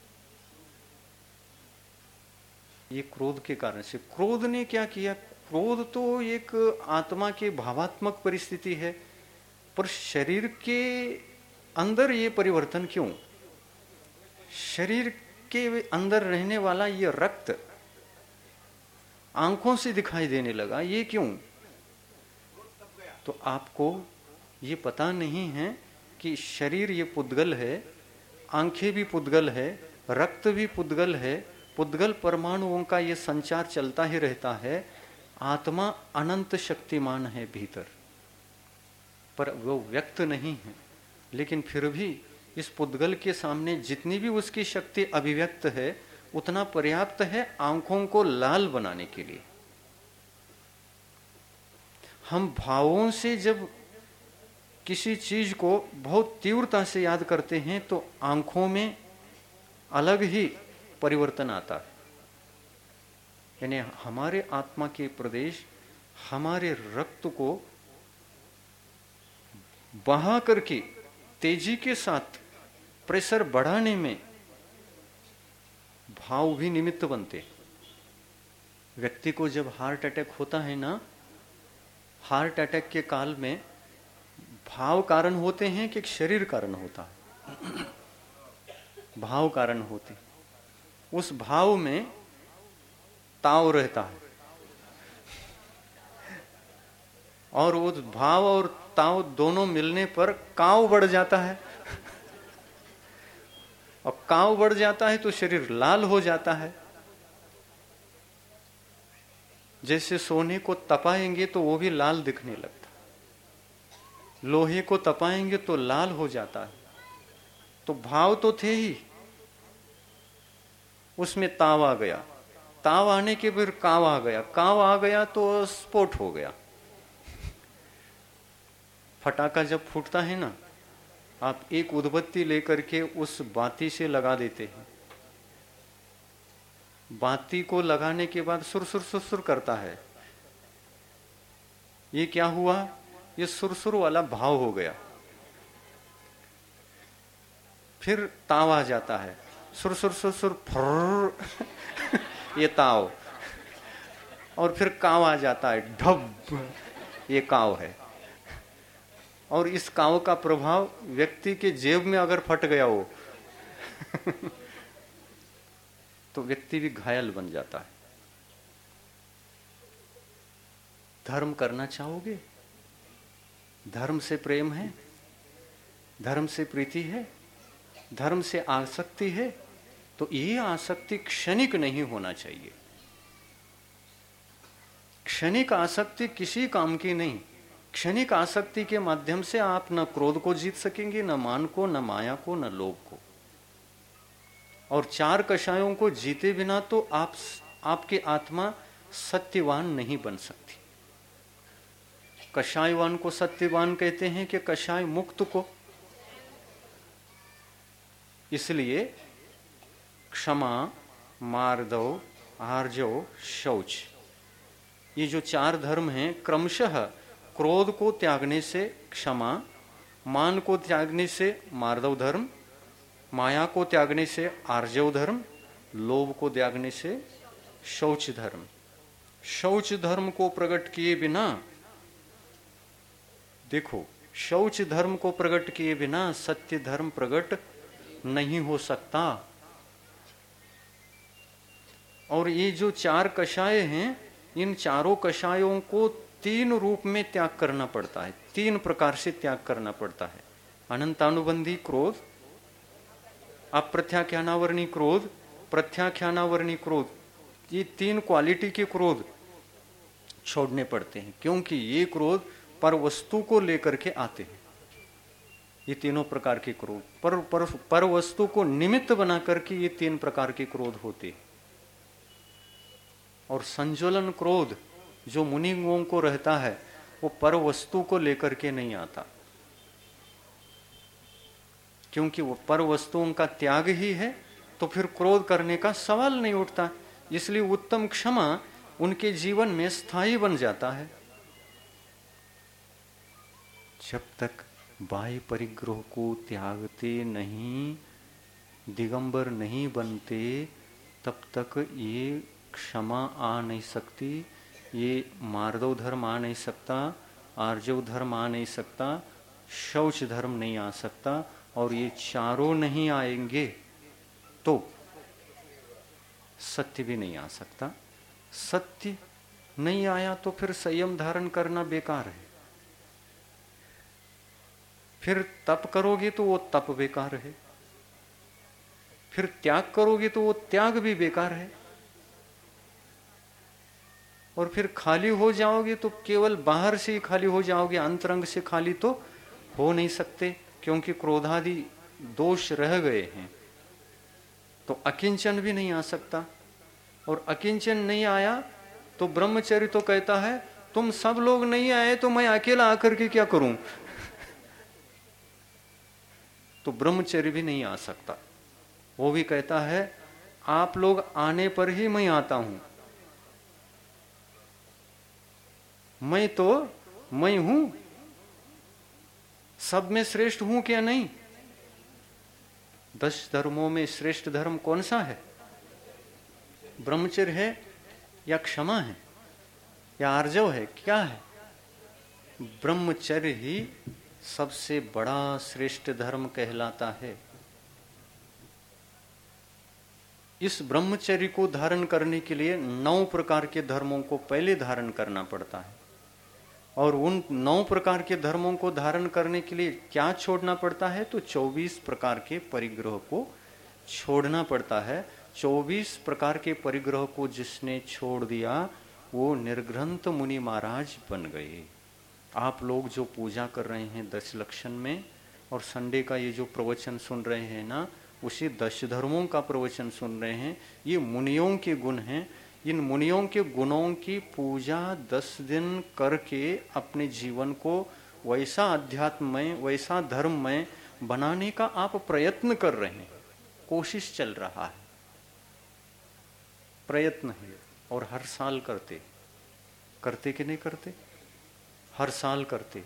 ये क्रोध के कारण से। क्रोध ने क्या किया? क्रोध तो एक आत्मा के भावात्मक परिस्थिति है, पर शरीर के अंदर ये परिवर्तन क्यों? शरीर के अंदर रहने वाला ये रक्त आंखों से दिखाई देने लगा, ये क्यों? तो आपको ये पता नहीं है कि शरीर ये पुद्गल है, आंखें भी पुद्गल है, रक्त भी पुद्गल है, पुद्गल परमाणुओं का ये संचार चलता ही रहता है। आत्मा अनंत शक्तिमान है भीतर, पर वो व्यक्त नहीं है। लेकिन फिर भी इस पुद्गल के सामने जितनी भी उसकी शक्ति अभिव्यक्त है, उतना पर्याप्त है आंखों को लाल बनाने के लिए। हम भावों से जब किसी चीज को बहुत तीव्रता से याद करते हैं तो आंखों में अलग ही परिवर्तन आता है। यानी हमारे आत्मा के प्रदेश हमारे रक्त को बहा करके तेजी के साथ प्रेशर बढ़ाने में भाव भी निमित्त बनते। व्यक्ति को जब हार्ट अटैक होता है ना, हार्ट अटैक के काल में भाव कारण होते हैं कि शरीर कारण होता है? भाव कारण होते। उस भाव में ताव रहता है, और उस भाव और ताव दोनों मिलने पर काव बढ़ जाता है, और काव बढ़ जाता है तो शरीर लाल हो जाता है। जैसे सोने को तपाएंगे तो वो भी लाल दिखने लगता, लोहे को तपाएंगे तो लाल हो जाता है। तो भाव तो थे ही, उसमें ताव आ गया, ताव आने के फिर काव आ गया, काव आ गया तो स्फोट हो गया। फटाका जब फूटता है ना, आप एक उदबत्ती लेकर के उस बाती से लगा देते हैं, बाती को लगाने के बाद सुरसुर सुरसुर करता है। ये क्या हुआ? ये सुरसुर वाला भाव हो गया। फिर ताव आ जाता है, सुरसुर सुरसुर फुर्र ये ताव, और फिर काव आ जाता है, ढब, ये काव है। और इस काव का प्रभाव व्यक्ति के जेब में अगर फट गया हो तो व्यक्ति भी घायल बन जाता है। धर्म करना चाहोगे? धर्म से प्रेम है, धर्म से प्रीति है, धर्म से आसक्ति है, तो ये आसक्ति क्षणिक नहीं होना चाहिए। क्षणिक आसक्ति किसी काम की नहीं। क्षणिक आसक्ति के माध्यम से आप न क्रोध को जीत सकेंगे, न मान को, न माया को, न लोभ को। और चार कषायों को जीते बिना तो आपकी आत्मा सत्यवान नहीं बन सकती। कषायवान को सत्यवान कहते हैं कि कषाय मुक्त को। इसलिए क्षमा, मार्दव, आर्जव, शौच, ये जो चार धर्म हैं, क्रमशः क्रोध को त्यागने से क्षमा, मान को त्यागने से मार्दव धर्म, माया को त्यागने से आर्जव धर्म, लोभ को त्यागने से शौच धर्म। शौच धर्म को प्रकट किए बिना, देखो, शौच धर्म को प्रकट किए बिना सत्य धर्म प्रकट नहीं हो सकता। और ये जो चार कषाय हैं, इन चारों कषायों को तीन रूप में त्याग करना पड़ता है, तीन प्रकार से त्याग करना पड़ता है। अनंतानुबंधी क्रोध, अप्रत्याख्यानावरणी क्रोध, प्रत्याख्यानावरणी क्रोध, ये तीन क्वालिटी के क्रोध छोड़ने पड़ते हैं, क्योंकि ये क्रोध पर वस्तु को लेकर के आते हैं। ये तीनों प्रकार के क्रोध पर वस्तु को निमित्त बना करके ये तीन प्रकार के क्रोध होते हैं। और संज्वलन क्रोध जो मुनियों को रहता है, वो पर वस्तु को लेकर के नहीं आता, क्योंकि वो पर वस्तुओं का त्याग ही है, तो फिर क्रोध करने का सवाल नहीं उठता। इसलिए उत्तम क्षमा उनके जीवन में स्थायी बन जाता है। जब तक बाह्य परिग्रह को त्यागते नहीं, दिगंबर नहीं बनते, तब तक ये क्षमा आ नहीं सकती, ये मार्दव धर्म आ नहीं सकता, आर्जव धर्म आ नहीं सकता, शौच धर्म नहीं आ सकता, और ये चारों नहीं आएंगे तो सत्य भी नहीं आ सकता। सत्य नहीं आया तो फिर संयम धारण करना बेकार है, फिर तप करोगे तो वो तप बेकार है, फिर त्याग करोगे तो वो त्याग भी बेकार है, और फिर खाली हो जाओगे तो केवल बाहर से ही खाली हो जाओगे, अंतरंग से खाली तो हो नहीं सकते, क्योंकि क्रोधादि दोष रह गए हैं। तो अकिंचन भी नहीं आ सकता, और अकिंचन नहीं आया तो ब्रह्मचर्य तो कहता है तुम सब लोग नहीं आए तो मैं अकेला आकर के क्या करूं। तो ब्रह्मचर्य भी नहीं आ सकता। वो भी कहता है आप लोग आने पर ही मैं आता हूं, मैं तो मैं हूं, सब में श्रेष्ठ हूं क्या नहीं। 10 धर्मों में श्रेष्ठ धर्म कौन सा है? ब्रह्मचर्य है या क्षमा है या आर्जव है, क्या है? ब्रह्मचर्य ही सबसे बड़ा श्रेष्ठ धर्म कहलाता है। इस ब्रह्मचर्य को धारण करने के लिए 9 प्रकार के धर्मों को पहले धारण करना पड़ता है, और उन 9 प्रकार के धर्मों को धारण करने के लिए क्या छोड़ना पड़ता है? तो 24 प्रकार के परिग्रह को छोड़ना पड़ता है। 24 प्रकार के परिग्रह को जिसने छोड़ दिया वो निर्ग्रंथ मुनि महाराज बन गए। आप लोग जो पूजा कर रहे हैं 10 लक्षण में, और संडे का ये जो प्रवचन सुन रहे हैं ना, उसी 10 धर्मों का प्रवचन सुन रहे हैं, ये मुनियों के गुण हैं। इन मुनियों के गुणों की पूजा 10 दिन करके अपने जीवन को वैसा अध्यात्ममय, वैसा धर्ममय बनाने का आप प्रयत्न कर रहे हैं, कोशिश चल रहा है, प्रयत्न है। और हर साल करते कि नहीं करते? हर साल करते।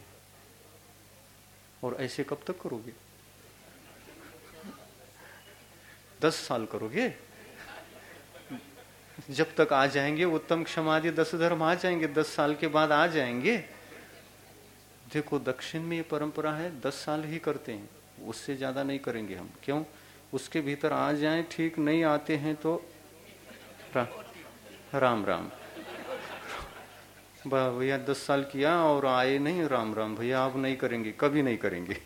और ऐसे कब तक करोगे? 10 साल करोगे? जब तक आ जाएंगे उत्तम क्षमादि 10 धर्म आ जाएंगे, 10 साल के बाद आ जाएंगे। देखो दक्षिण में ये परंपरा है 10 साल ही करते हैं, उससे ज्यादा नहीं करेंगे हम। क्यों? उसके भीतर आ जाएं, ठीक नहीं आते हैं तो राम राम भैया 10 साल किया और आए नहीं, राम राम भैया आप नहीं करेंगे, कभी नहीं करेंगे।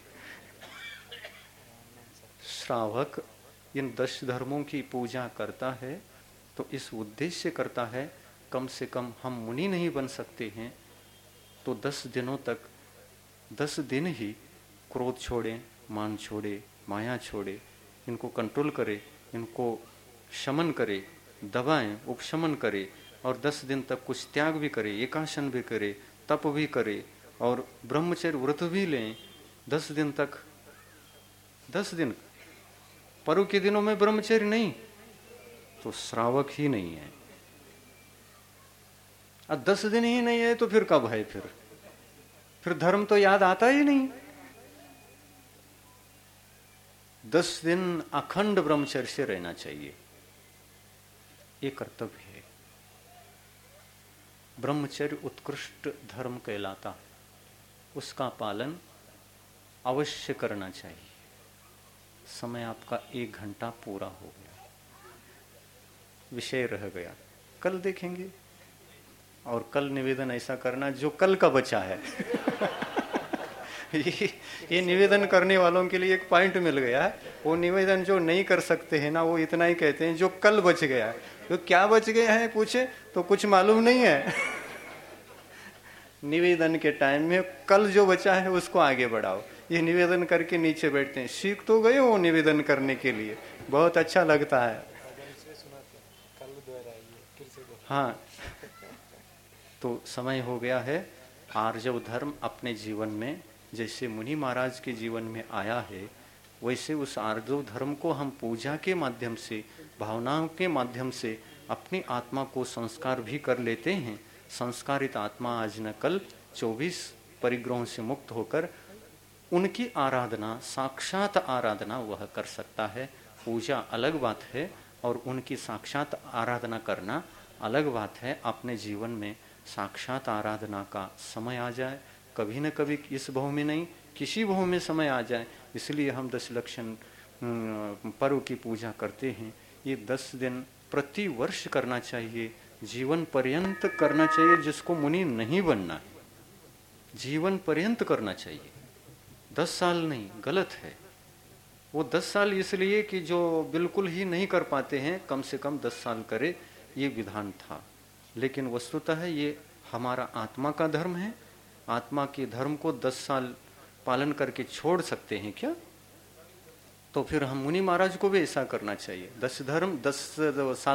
श्रावक इन 10 धर्मों की पूजा करता है तो इस उद्देश्य से करता है, कम से कम हम मुनि नहीं बन सकते हैं तो 10 दिनों तक 10 दिन ही क्रोध छोड़ें, मान छोड़े, माया छोड़े, इनको कंट्रोल करे, इनको शमन करे, दबाएं, उपशमन करे, और 10 दिन तक कुछ त्याग भी करे, एकासन भी करे, तप भी करे, और ब्रह्मचर्य व्रत भी लें 10 दिन तक। 10 दिन पर्व के दिनों में ब्रह्मचर्य नहीं तो श्रावक ही नहीं है। अब 10 दिन ही नहीं है तो फिर कब है? फिर धर्म तो याद आता ही नहीं। 10 दिन अखंड ब्रह्मचर्य से रहना चाहिए, ये कर्तव्य है। ब्रह्मचर्य उत्कृष्ट धर्म कहलाता, उसका पालन अवश्य करना चाहिए। समय आपका 1 घंटा पूरा हो गया, विषय रह गया, कल देखेंगे। और कल निवेदन ऐसा करना जो कल का बचा है। ये निवेदन करने वालों के लिए एक पॉइंट मिल गया है। वो निवेदन जो नहीं कर सकते हैं ना, वो इतना ही कहते हैं जो कल बच गया है। तो क्या बच गया है पूछे तो कुछ मालूम नहीं है। निवेदन के टाइम में कल जो बचा है उसको आगे बढ़ाओ। ये निवेदन करके नीचे बैठते हैं, सीख तो गए हो निवेदन करने के लिए, बहुत अच्छा लगता है। हाँ, तो समय हो गया है। आर्जव धर्म अपने जीवन में जैसे मुनि महाराज के जीवन में आया है, वैसे उस आर्जव धर्म को हम पूजा के माध्यम से, भावनाओं के माध्यम से अपनी आत्मा को संस्कार भी कर लेते हैं। संस्कारित आत्मा आज न कल 24 परिग्रहों से मुक्त होकर उनकी आराधना, साक्षात आराधना वह कर सकता है। पूजा अलग बात है और उनकी साक्षात आराधना करना अलग बात है। अपने जीवन में साक्षात आराधना का समय आ जाए, कभी न कभी, इस भाव में नहीं, किसी भाव में समय आ जाए। इसलिए हम 10 लक्षण पर्व की पूजा करते हैं। ये 10 दिन प्रति वर्ष करना चाहिए, जीवन पर्यंत करना चाहिए। जिसको मुनि नहीं बनना है, जीवन पर्यंत करना चाहिए। 10 साल नहीं, गलत है। वो 10 साल इसलिए कि जो बिल्कुल ही नहीं कर पाते हैं, कम से कम 10 साल करे, ये विधान था। लेकिन वस्तुतः ये हमारा आत्मा का धर्म है। आत्मा के धर्म को 10 साल पालन करके छोड़ सकते हैं क्या? तो फिर हम मुनि महाराज को भी ऐसा करना चाहिए। 10 साल